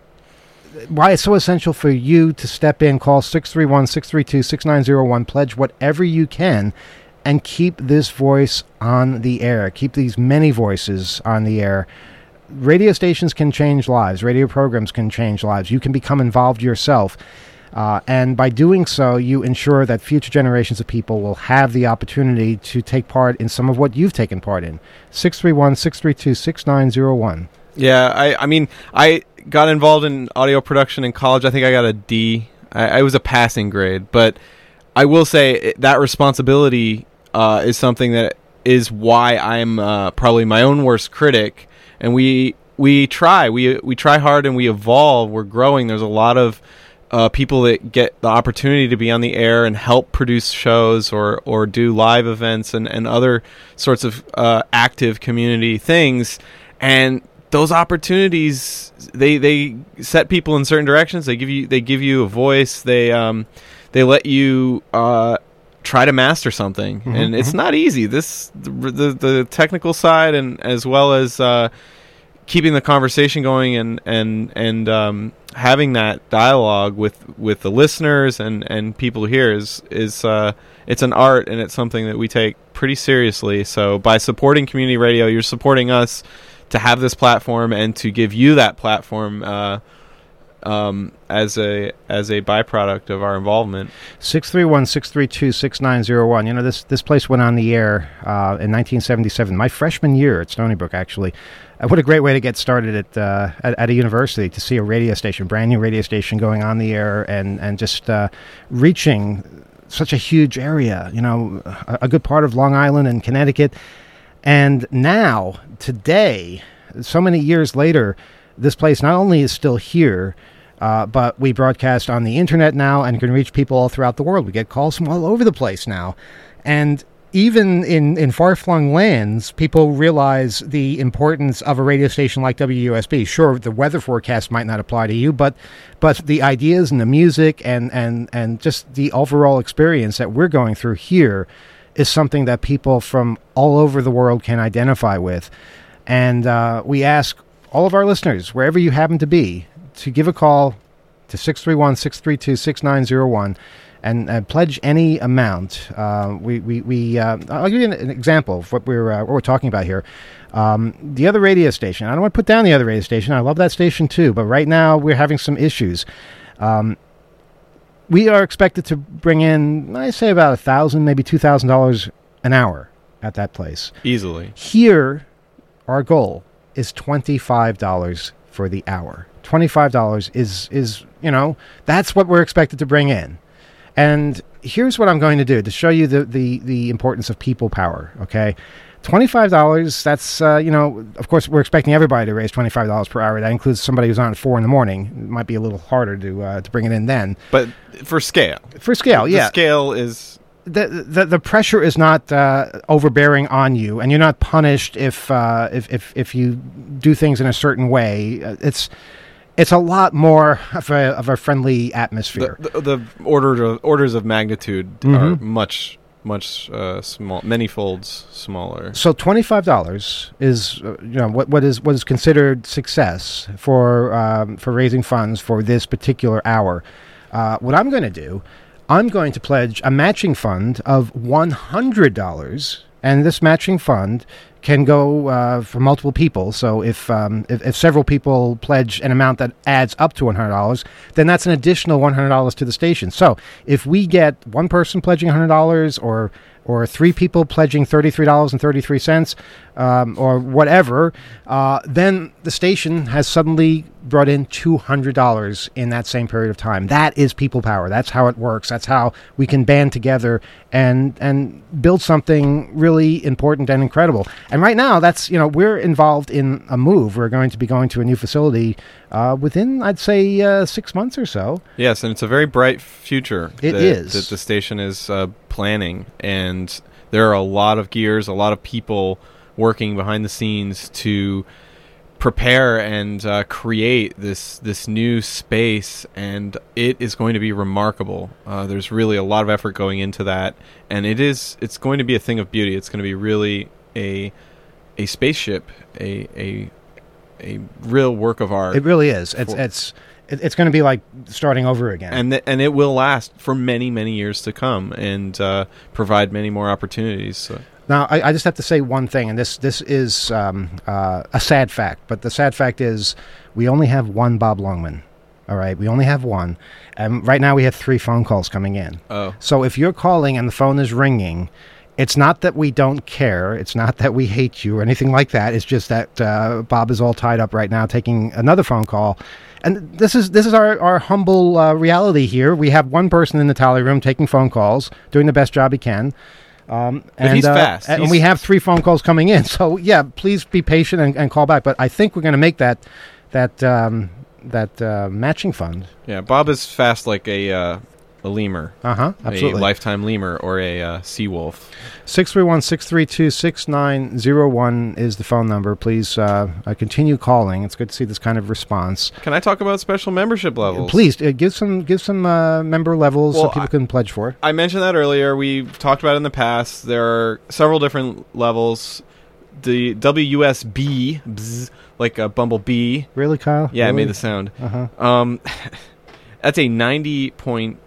why it's so essential for you to step in, call six three one, six three two, six nine zero one, pledge whatever you can, and keep this voice on the air. Keep these many voices on the air. Radio stations can change lives. Radio programs can change lives. You can become involved yourself. Uh, and by doing so, you ensure that future generations of people will have the opportunity to take part in some of what you've taken part in. six three one, six three two, six nine zero one. Yeah, I, I mean, I got involved in audio production in college. I think I got a D. I, I was a passing grade. But I will say it, that responsibility uh, is something that is why I'm uh, probably my own worst critic. And we we try. We we try hard and we evolve. We're growing. There's a lot of uh, people that get the opportunity to be on the air and help produce shows or, or do live events and, and other sorts of uh, active community things. And those opportunities, they they set people in certain directions. They give you they give you a voice. They um they let you uh, try to master something, mm-hmm, and it's mm-hmm. not easy. This the, the the technical side, and as well as uh, keeping the conversation going and and and um, having that dialogue with, with the listeners and, and people here is is uh, it's an art, and it's something that we take pretty seriously. So by supporting community radio, you're supporting us to have this platform and to give you that platform uh, um, as a as a byproduct of our involvement. six three one, six three two, six nine zero one. You know, this this place went on the air uh, in nineteen seventy-seven, my freshman year at Stony Brook, actually. Uh, what a great way to get started at, uh, at at a university, to see a radio station, brand new radio station going on the air and, and just uh, reaching such a huge area, you know, a, a good part of Long Island and Connecticut. And now, today, so many years later, this place not only is still here, uh, but we broadcast on the internet now and can reach people all throughout the world. We get calls from all over the place now. And even in, in far-flung lands, people realize the importance of a radio station like W U S B. Sure, the weather forecast might not apply to you, but but the ideas and the music and, and, and just the overall experience that we're going through here is something that people from all over the world can identify with. And uh, we ask all of our listeners, wherever you happen to be, to give a call to six three one, six three two, six nine zero one and uh, pledge any amount. Uh, we, we, we uh, I'll give you an, an example of what we're, uh, what we're talking about here. Um, the other radio station, I don't want to put down the other radio station. I love that station too, but right now we're having some issues. Um, We are expected to bring in, I say, about a thousand, maybe two thousand dollars an hour at that place. Easily. Here, our goal is twenty-five dollars for the hour. Twenty-five dollars is is you know that's what we're expected to bring in. And here's what I'm going to do to show you the the, the importance of people power. Okay. twenty-five dollars, that's, uh, you know, of course, we're expecting everybody to raise twenty-five dollars per hour. That includes somebody who's on at four in the morning. It might be a little harder to uh, to bring it in then. But for scale. For scale, the yeah. The scale is the, the the pressure is not uh, overbearing on you, and you're not punished if uh, if, if if you do things in a certain way. Uh, It's it's a lot more of a of a friendly atmosphere. The, the, the order of, orders of magnitude Mhm. are much much uh, small, many folds smaller. So twenty-five dollars is uh, you know what what is what is considered success for um, for raising funds for this particular hour. Uh, what I'm going to do, I'm going to pledge a matching fund of one hundred dollars, and this matching fund can go uh, for multiple people. So if, um, if if several people pledge an amount that adds up to one hundred dollars, then that's an additional one hundred dollars to the station. So if we get one person pledging one hundred dollars, or or three people pledging thirty-three dollars and thirty-three cents, um, or whatever, uh, then the station has suddenly brought in two hundred dollars in that same period of time. That is people power. That's how it works. That's how we can band together and and build something really important and incredible. And right now, that's, you know, we're involved in a move. We're going to be going to a new facility uh, within, I'd say, uh, six months or so. Yes, and it's a very bright future. It that, is. that the station is uh, planning, and there are a lot of gears, a lot of people working behind the scenes to prepare and uh, create this this new space, and it is going to be remarkable. Uh, there's really a lot of effort going into that, and it is it's going to be a thing of beauty. It's going to be really a a spaceship, a a a real work of art. It really is. It's for- it's it, it's going to be like starting over again. and th- and it will last for many many years to come, and uh, provide many more opportunities. So. Now, I, I just have to say one thing, and this this is um, uh, a sad fact, but the sad fact is we only have one Bob Longman. All right, we only have one, and right now we have three phone calls coming in. Oh. So if you're calling and the phone is ringing, it's not that we don't care. It's not that we hate you or anything like that. It's just that uh, Bob is all tied up right now taking another phone call. And this is this is our, our humble uh, reality here. We have one person in the tally room taking phone calls, doing the best job he can. Um, But and, he's uh, fast. And He's- we have three phone calls coming in. So, yeah, please be patient and, and call back. But I think we're going to make that that um, that uh, matching fund. Yeah, Bob is fast like a uh, a lemur. Uh-huh, absolutely. A lifetime lemur or a uh, sea wolf. six three one, six three two, six nine zero one is the phone number. Please uh, uh, continue calling. It's good to see this kind of response. Can I talk about special membership levels? Please, uh, give some give some uh, member levels so Well, people I- can pledge for it. I mentioned that earlier. We've talked about it in the past. There are several different levels. The W U S B, bzz, like a bumblebee. Really, Kyle? Yeah, I Really? made the sound. Uh-huh. Um, that's a ninety point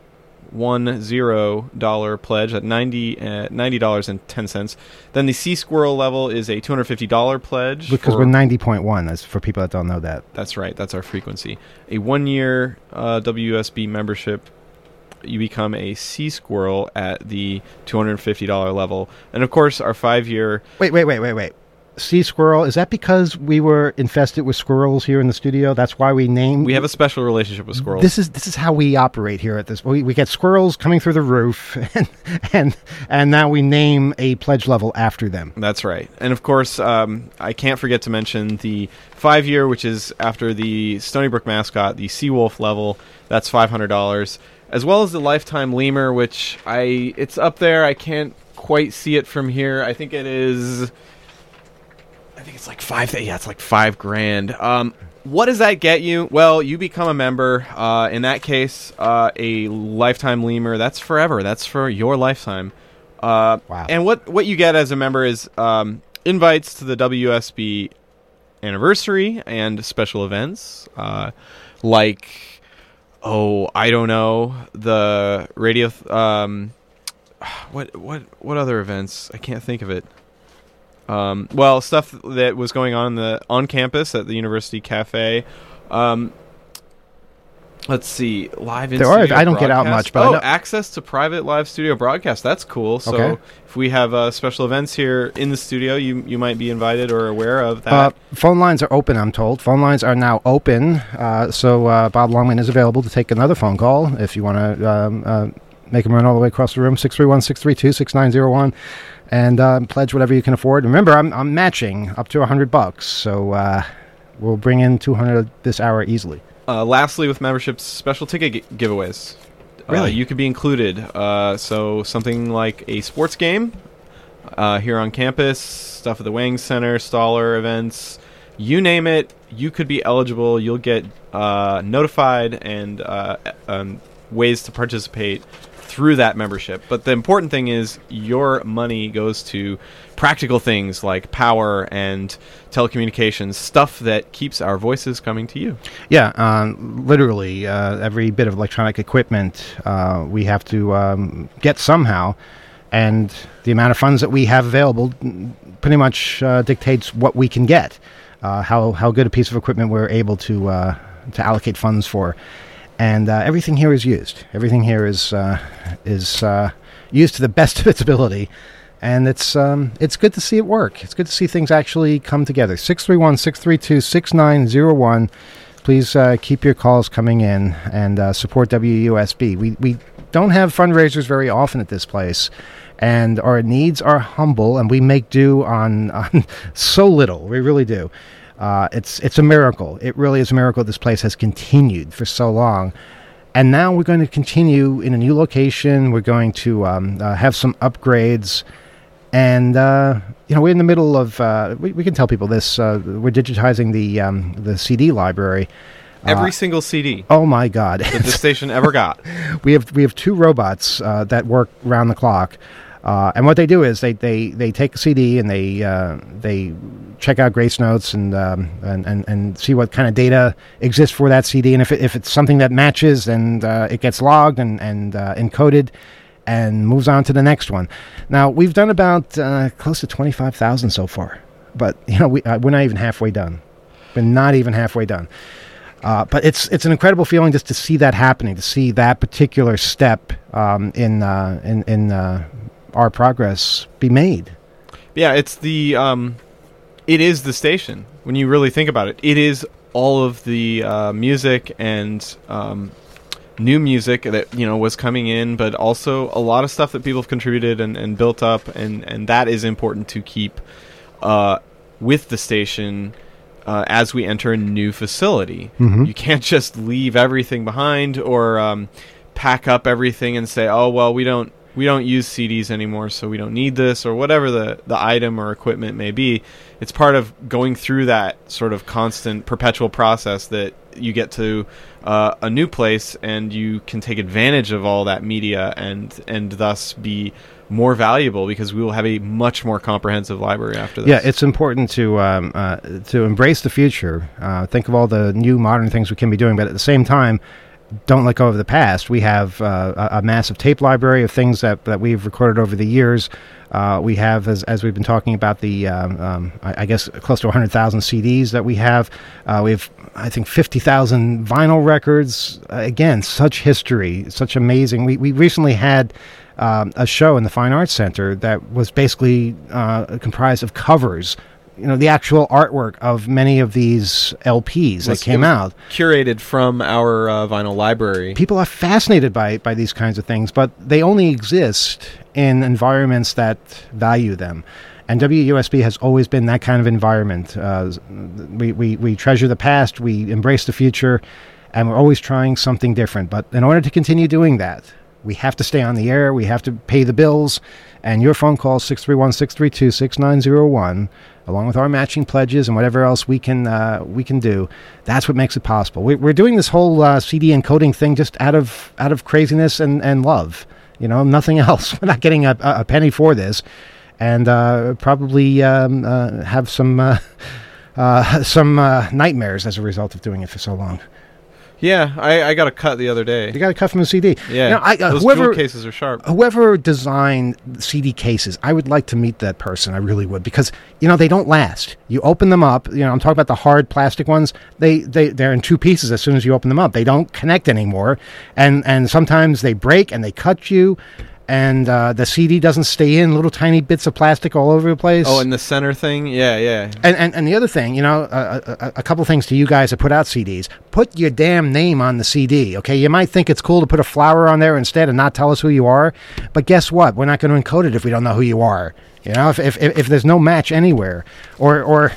one zero dollar pledge at ninety uh, ninety dollars and ten cents. Then the Sea Squirrel level is a two hundred fifty dollar pledge. Because for- we're ninety point one. That's for people that don't know that. That's right. That's our frequency. A one-year uh, W U S B membership, you become a Sea Squirrel at the two hundred fifty dollar level. And, of course, our five-year... Wait, wait, wait, wait, wait. Sea squirrel, is that because we were infested with squirrels here in the studio? That's why we named... We have a special relationship with squirrels. This is this is how we operate here at this. We, we get squirrels coming through the roof, and, and and now we name a pledge level after them. That's right. And, of course, um, I can't forget to mention the five-year, which is after the Stony Brook mascot, the Seawolf level. That's five hundred dollars. As well as the Lifetime Lemur, which I it's up there. I can't quite see it from here. I think it is... I think it's like five. Yeah, it's like five grand. Um, what does that get you? Well, you become a member. Uh, in that case, uh, a lifetime lemur. That's forever. That's for your lifetime. Uh, wow. And what what you get as a member is um, invites to the W U S B anniversary and special events, uh, like oh, I don't know, the radio. Th- um, what what what other events? I can't think of it. Um, well, stuff that was going on in the on campus at the University Cafe. Um, let's see, live in There are- studio I don't get out broadcast. much, but I oh, know- access to private live studio broadcast. That's cool. So Okay. if we have uh, special events here in the studio, you you might be invited or aware of that. Uh, phone lines are open, I'm told. Phone lines are now open, uh, so uh, Bob Longman is available to take another phone call if you want to um, uh, make him run all the way across the room, six three one, six three two, six nine zero one, and uh, pledge whatever you can afford. Remember, I'm, I'm matching up to one hundred bucks, so uh, we'll bring in two hundred this hour easily. Uh, lastly, with memberships, special ticket gi- giveaways. Really? Uh, you could be included. Uh, so something like a sports game uh, here on campus, stuff at the Wang Center, Staller events, you name it, you could be eligible. You'll get uh, notified and uh, um, ways to participate through that membership. But the important thing is your money goes to practical things like power and telecommunications, stuff that keeps our voices coming to you. Yeah, um, literally uh, every bit of electronic equipment uh, we have to um, get somehow, and the amount of funds that we have available pretty much uh, dictates what we can get, uh, how how good a piece of equipment we're able to uh, to allocate funds for. And uh, everything here is used. Everything here is uh, is uh, used to the best of its ability, and it's um, it's good to see it work. It's good to see things actually come together. six three one, six three two, six nine zero one. Please uh, keep your calls coming in and uh, support W U S B. We we don't have fundraisers very often at this place, and our needs are humble, and we make do on, on so little. We really do. Uh, it's it's a miracle. It really is a miracle this place has continued for so long. And now we're going to continue in a new location. We're going to um, uh, have some upgrades. And, uh, you know, we're in the middle of, uh, we, we can tell people this, uh, we're digitizing the um, the C D library. Every uh, single C D. Oh, my God. That the station ever got. we have we have two robots uh, that work round the clock. Uh, and what they do is they, they, they take a C D and they uh, they check out Grace Notes and, um, and and and see what kind of data exists for that C D. And if it, if it's something that matches, then uh, it gets logged and and uh, encoded and moves on to the next one. Now we've done about uh, close to twenty-five thousand so far, but you know we uh, we're not even halfway done. We're not even halfway done. Uh, but it's it's an incredible feeling just to see that happening, to see that particular step um, in uh, in in. Uh, our progress be made. Yeah, it's the um, it is the station when you really think about it. It is all of the uh, music and um, new music that you know was coming in, but also a lot of stuff that people have contributed and, and built up, and, and that is important to keep uh, with the station uh, as we enter a new facility. Mm-hmm. You can't just leave everything behind or um, pack up everything and say, oh well, we don't. We don't use C Ds anymore, so we don't need this, or whatever the, the item or equipment may be. It's part of going through that sort of constant, perpetual process that you get to uh, a new place and you can take advantage of all that media and and thus be more valuable because we will have a much more comprehensive library after this. Yeah, it's important to um, uh, to embrace the future. Uh, think of all the new modern things we can be doing, but at the same time, don't let go of the past. We have uh, a, a massive tape library of things that, that we've recorded over the years. Uh, we have, as as we've been talking about, the um, um, I, I guess close to one hundred thousand C Ds that we have. Uh, we have, I think, fifty thousand vinyl records. Uh, again, such history, such amazing. We we recently had um, a show in the Fine Arts Center that was basically uh, comprised of covers. You know, the actual artwork of many of these L Ps that came out. Curated from our uh, vinyl library. People are fascinated by, by these kinds of things, but they only exist in environments that value them. And W U S B has always been that kind of environment. Uh, we, we, we treasure the past, we embrace the future, and we're always trying something different. But in order to continue doing that, we have to stay on the air, we have to pay the bills, and your phone call, six three one, six three two, six nine zero one, along with our matching pledges and whatever else we can uh, we can do, that's what makes it possible. We, we're doing this whole uh, C D encoding thing just out of out of craziness and, and love. You know, nothing else. We're not getting a, a penny for this, and uh, probably um, uh, have some uh, uh, some uh, nightmares as a result of doing it for so long. Yeah, I, I got a cut the other day. You got a cut from a C D. Yeah, you know, I, uh, those whoever, jewel cases are sharp. Whoever designed C D cases, I would like to meet that person. I really would, because you know they don't last. You open them up. You know, I'm talking about the hard plastic ones. They they they're in two pieces as soon as you open them up. They don't connect anymore, and and sometimes they break and they cut you. And uh, the C D doesn't stay in, little tiny bits of plastic all over the place. Oh, and the center thing? Yeah, yeah. And and, and the other thing, you know, uh, a, a couple things to you guys that put out C Ds. Put your damn name on the C D, okay? You might think it's cool to put a flower on there instead and not tell us who you are. But guess what? We're not going to encode it if we don't know who you are. You know, if if, if, if there's no match anywhere. Or... or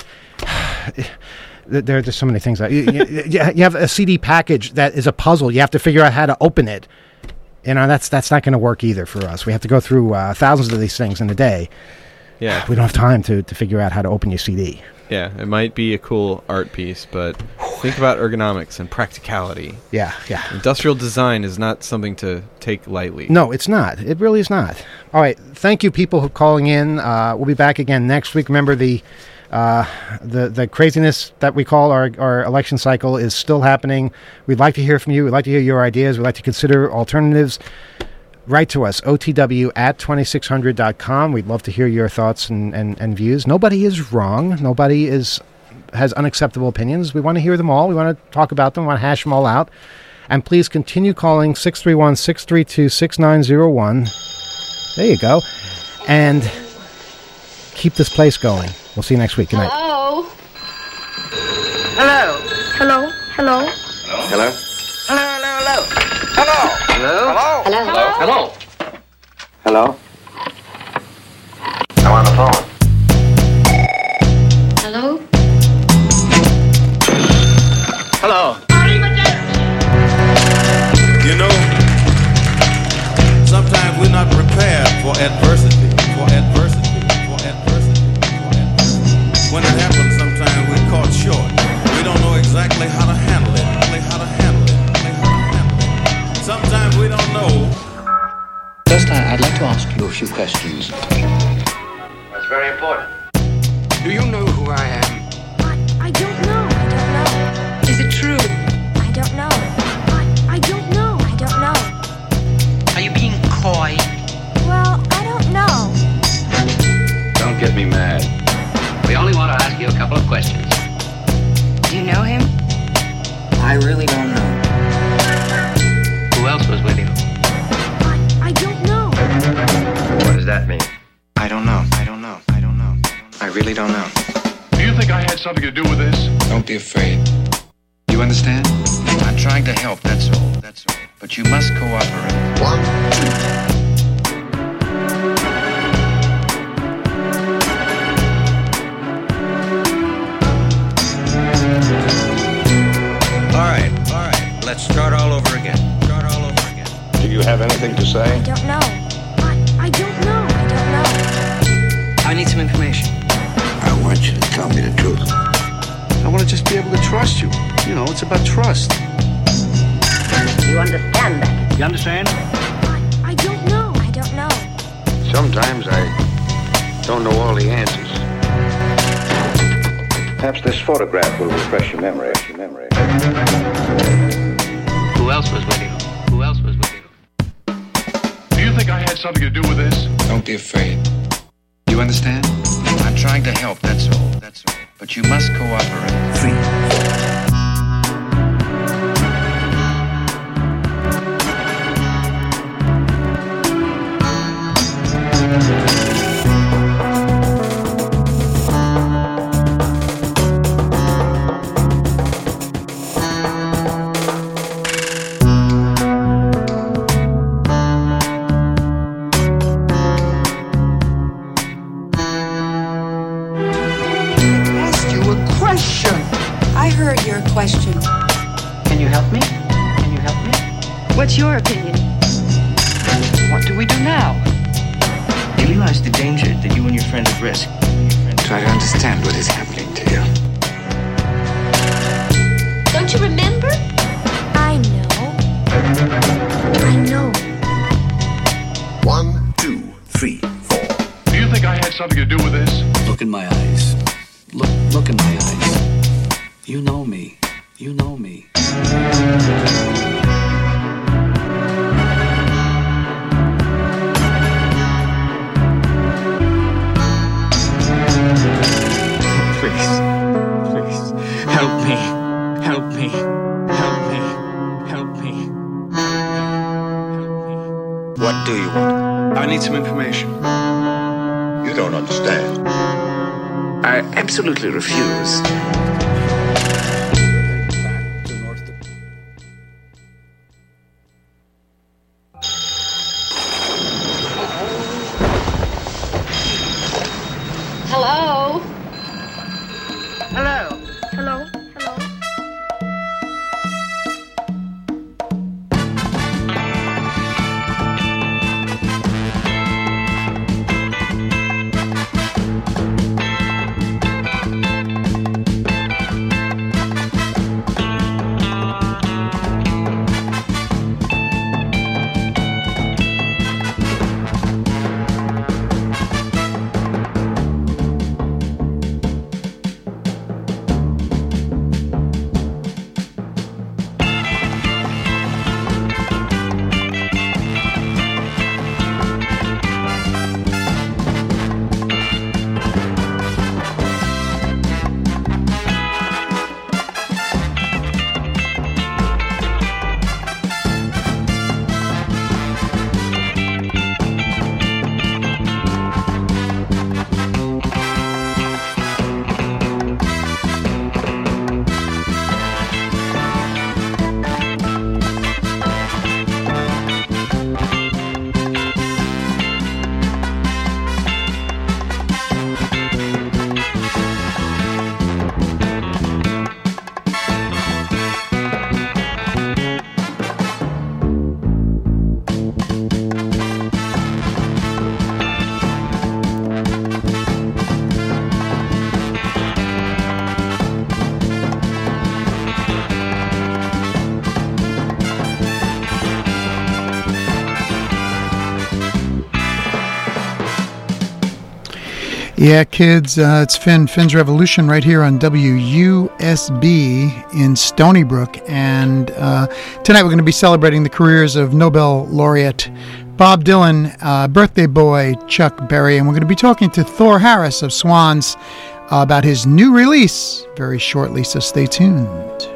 there are just so many things. That, you, you, you have a C D package that is a puzzle. You have to figure out how to open it. You know, that's that's not going to work either for us. We have to go through uh, thousands of these things in a day. Yeah. We don't have time to, to figure out how to open your C D. Yeah, it might be a cool art piece, but think about ergonomics and practicality. Yeah, yeah. Industrial design is not something to take lightly. No, it's not. It really is not. All right. Thank you, people who are calling in. Uh, we'll be back again next week. Remember, the uh, the the craziness that we call our, our election cycle is still happening. We'd like to hear from you. We'd like to hear your ideas. We'd like to consider alternatives. Write to us, O T W at twenty-six hundred dot com. We'd love to hear your thoughts and, and, and views. Nobody is wrong. Nobody is has unacceptable opinions. We want to hear them all. We want to talk about them. We want to hash them all out. And please continue calling six three one, six three two, six nine zero one. There you go. And keep this place going. We'll see you next week. Good night. Hello? Hello? Hello? Hello? Hello? Hello, hello, hello. Hello? Hello? Hello? Hello? Hello? I'm on the phone. Hello? Hello? You know, sometimes we're not prepared for adversity, for adversity, for adversity, for adversity. When it happens, sometimes we're caught short. We don't know exactly how to handle it, how to handle it, how to handle it. Sometimes we don't know. First, I'd like to ask you a few questions. That's very important. Do you know who I am? I don't know. I don't know. Is it true? I don't know. I, I don't know. I don't know. Are you being coy? Well, I don't know. Don't get me mad. We only want to ask you a couple of questions. Do you know him? I really don't know. Who else was with you? I, I don't know. What does that mean? I don't know. I don't know. I don't know. I really don't know. Do you think I had something to do with this? Don't be afraid. You understand? I'm trying to help, that's all. That's all. But you must cooperate. One, two. All right, all right. Let's start all over again. Start all over again. Do you have anything to say? I don't know. I, I don't know. I don't know. I need some information. I want you to tell me the truth. I want to just be able to trust you. You know, it's about trust. You understand that? You understand? I, I don't know. I don't know. Sometimes I don't know all the answers. Perhaps this photograph will refresh your memory. Your memory. Who else was with you? Who else was with you? Do you think I had something to do with this? Don't be afraid. You understand? I'm trying to help, that's all. That's all. But you must cooperate. Three, four. Question. Can you help me? Can you help me? What's your opinion? What do we do now? You realize the danger that you and your friend are at risk. Try to understand what is happening to you. Don't you remember? I know. I know. One, two, three, four. Do you think I had something to do with this? Look in my eyes. Look, look in my eyes. You know me. You know me. Please, please, help me, help me, help me, help me, help me. What do you want? I need some information. You don't understand. I absolutely refuse. Hello? Hello? Hello? Hello? Yeah, kids, uh, it's Finn, Finn's Revolution right here on W U S B in Stony Brook. And uh, tonight we're going to be celebrating the careers of Nobel laureate Bob Dylan, uh, birthday boy Chuck Berry, and we're going to be talking to Thor Harris of Swans uh, about his new release very shortly, so stay tuned.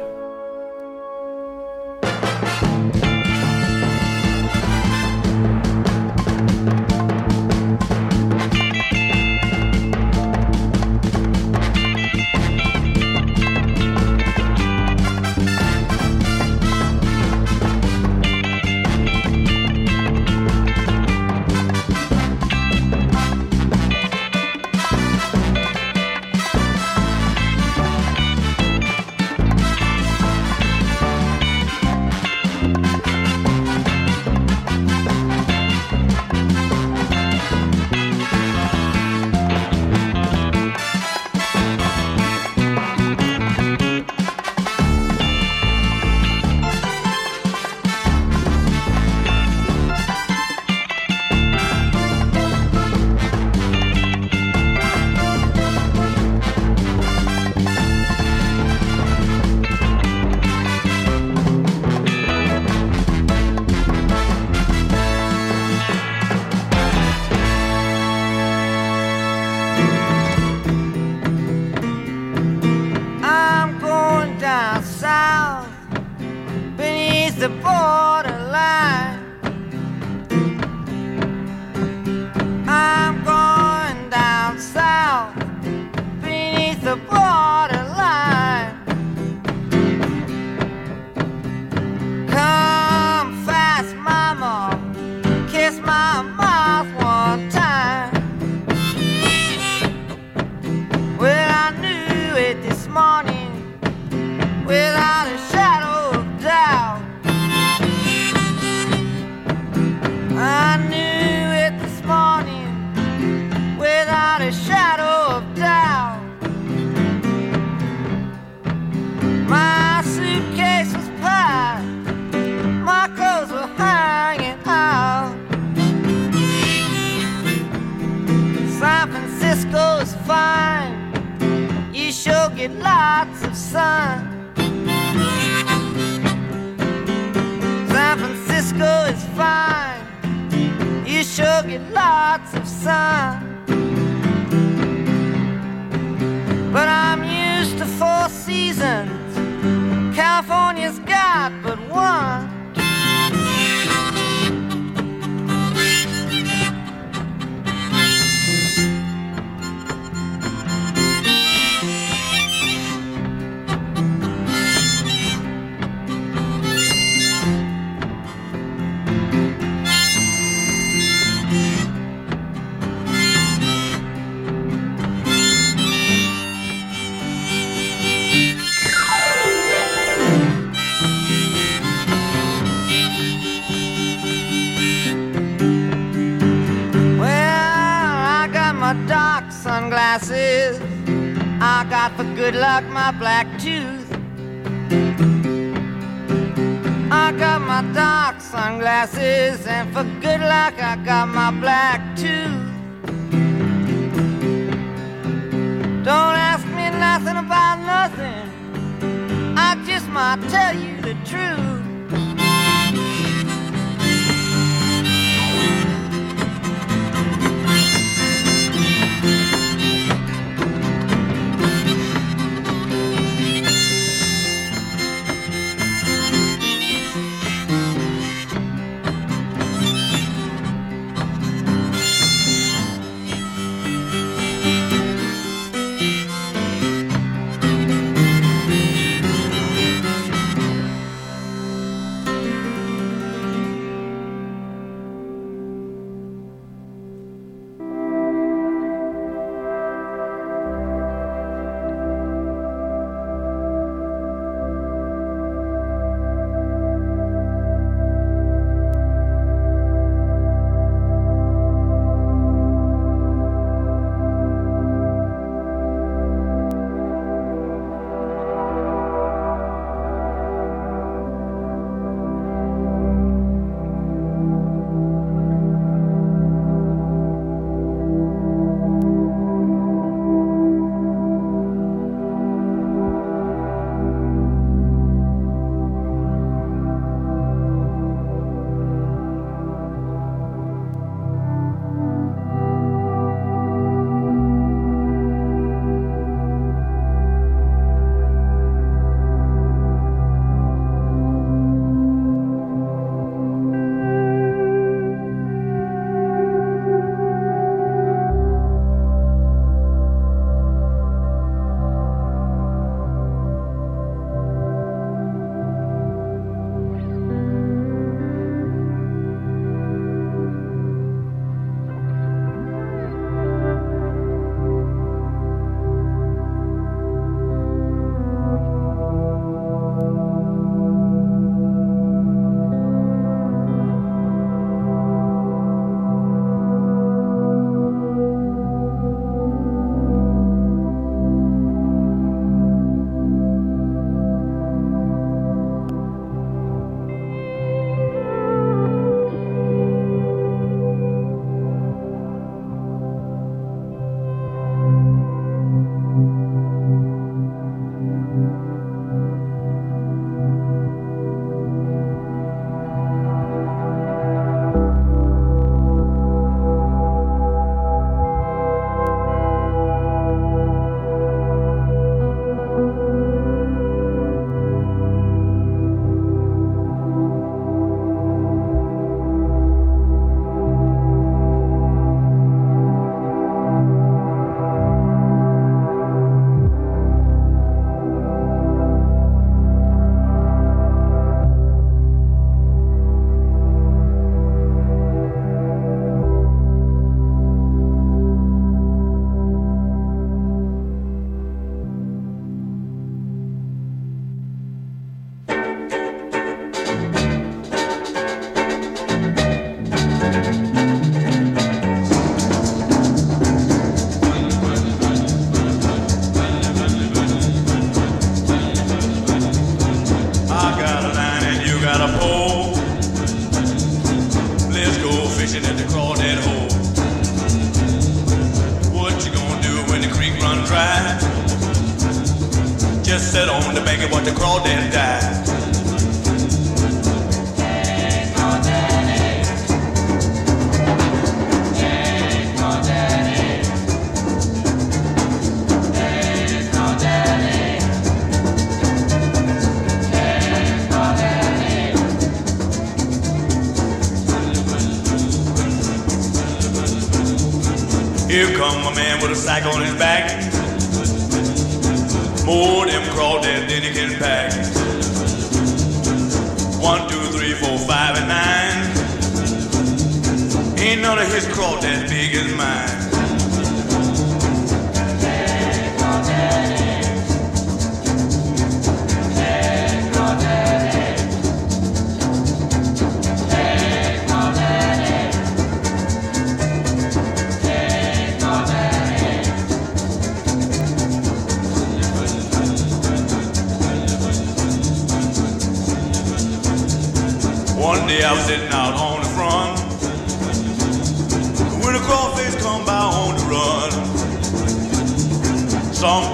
I got for good luck my black tooth. I got my dark sunglasses, and for good luck I got my black tooth. Don't ask me nothing about nothing, I just might tell you the truth. fishing at the crawdad hole. What you gonna do when the creek run dry? Just sit on the bank and watch the crawdad die. Here come a man with a sack on his back. More them crawdads than he can pack. One, two, three, four, five, and nine. Ain't none of his crawdads big as mine. Hey, crawdaddy. Hey, crawdaddy. Hey, crawdaddy. One day I was sitting out on the front when a crawfish come by on the run. Some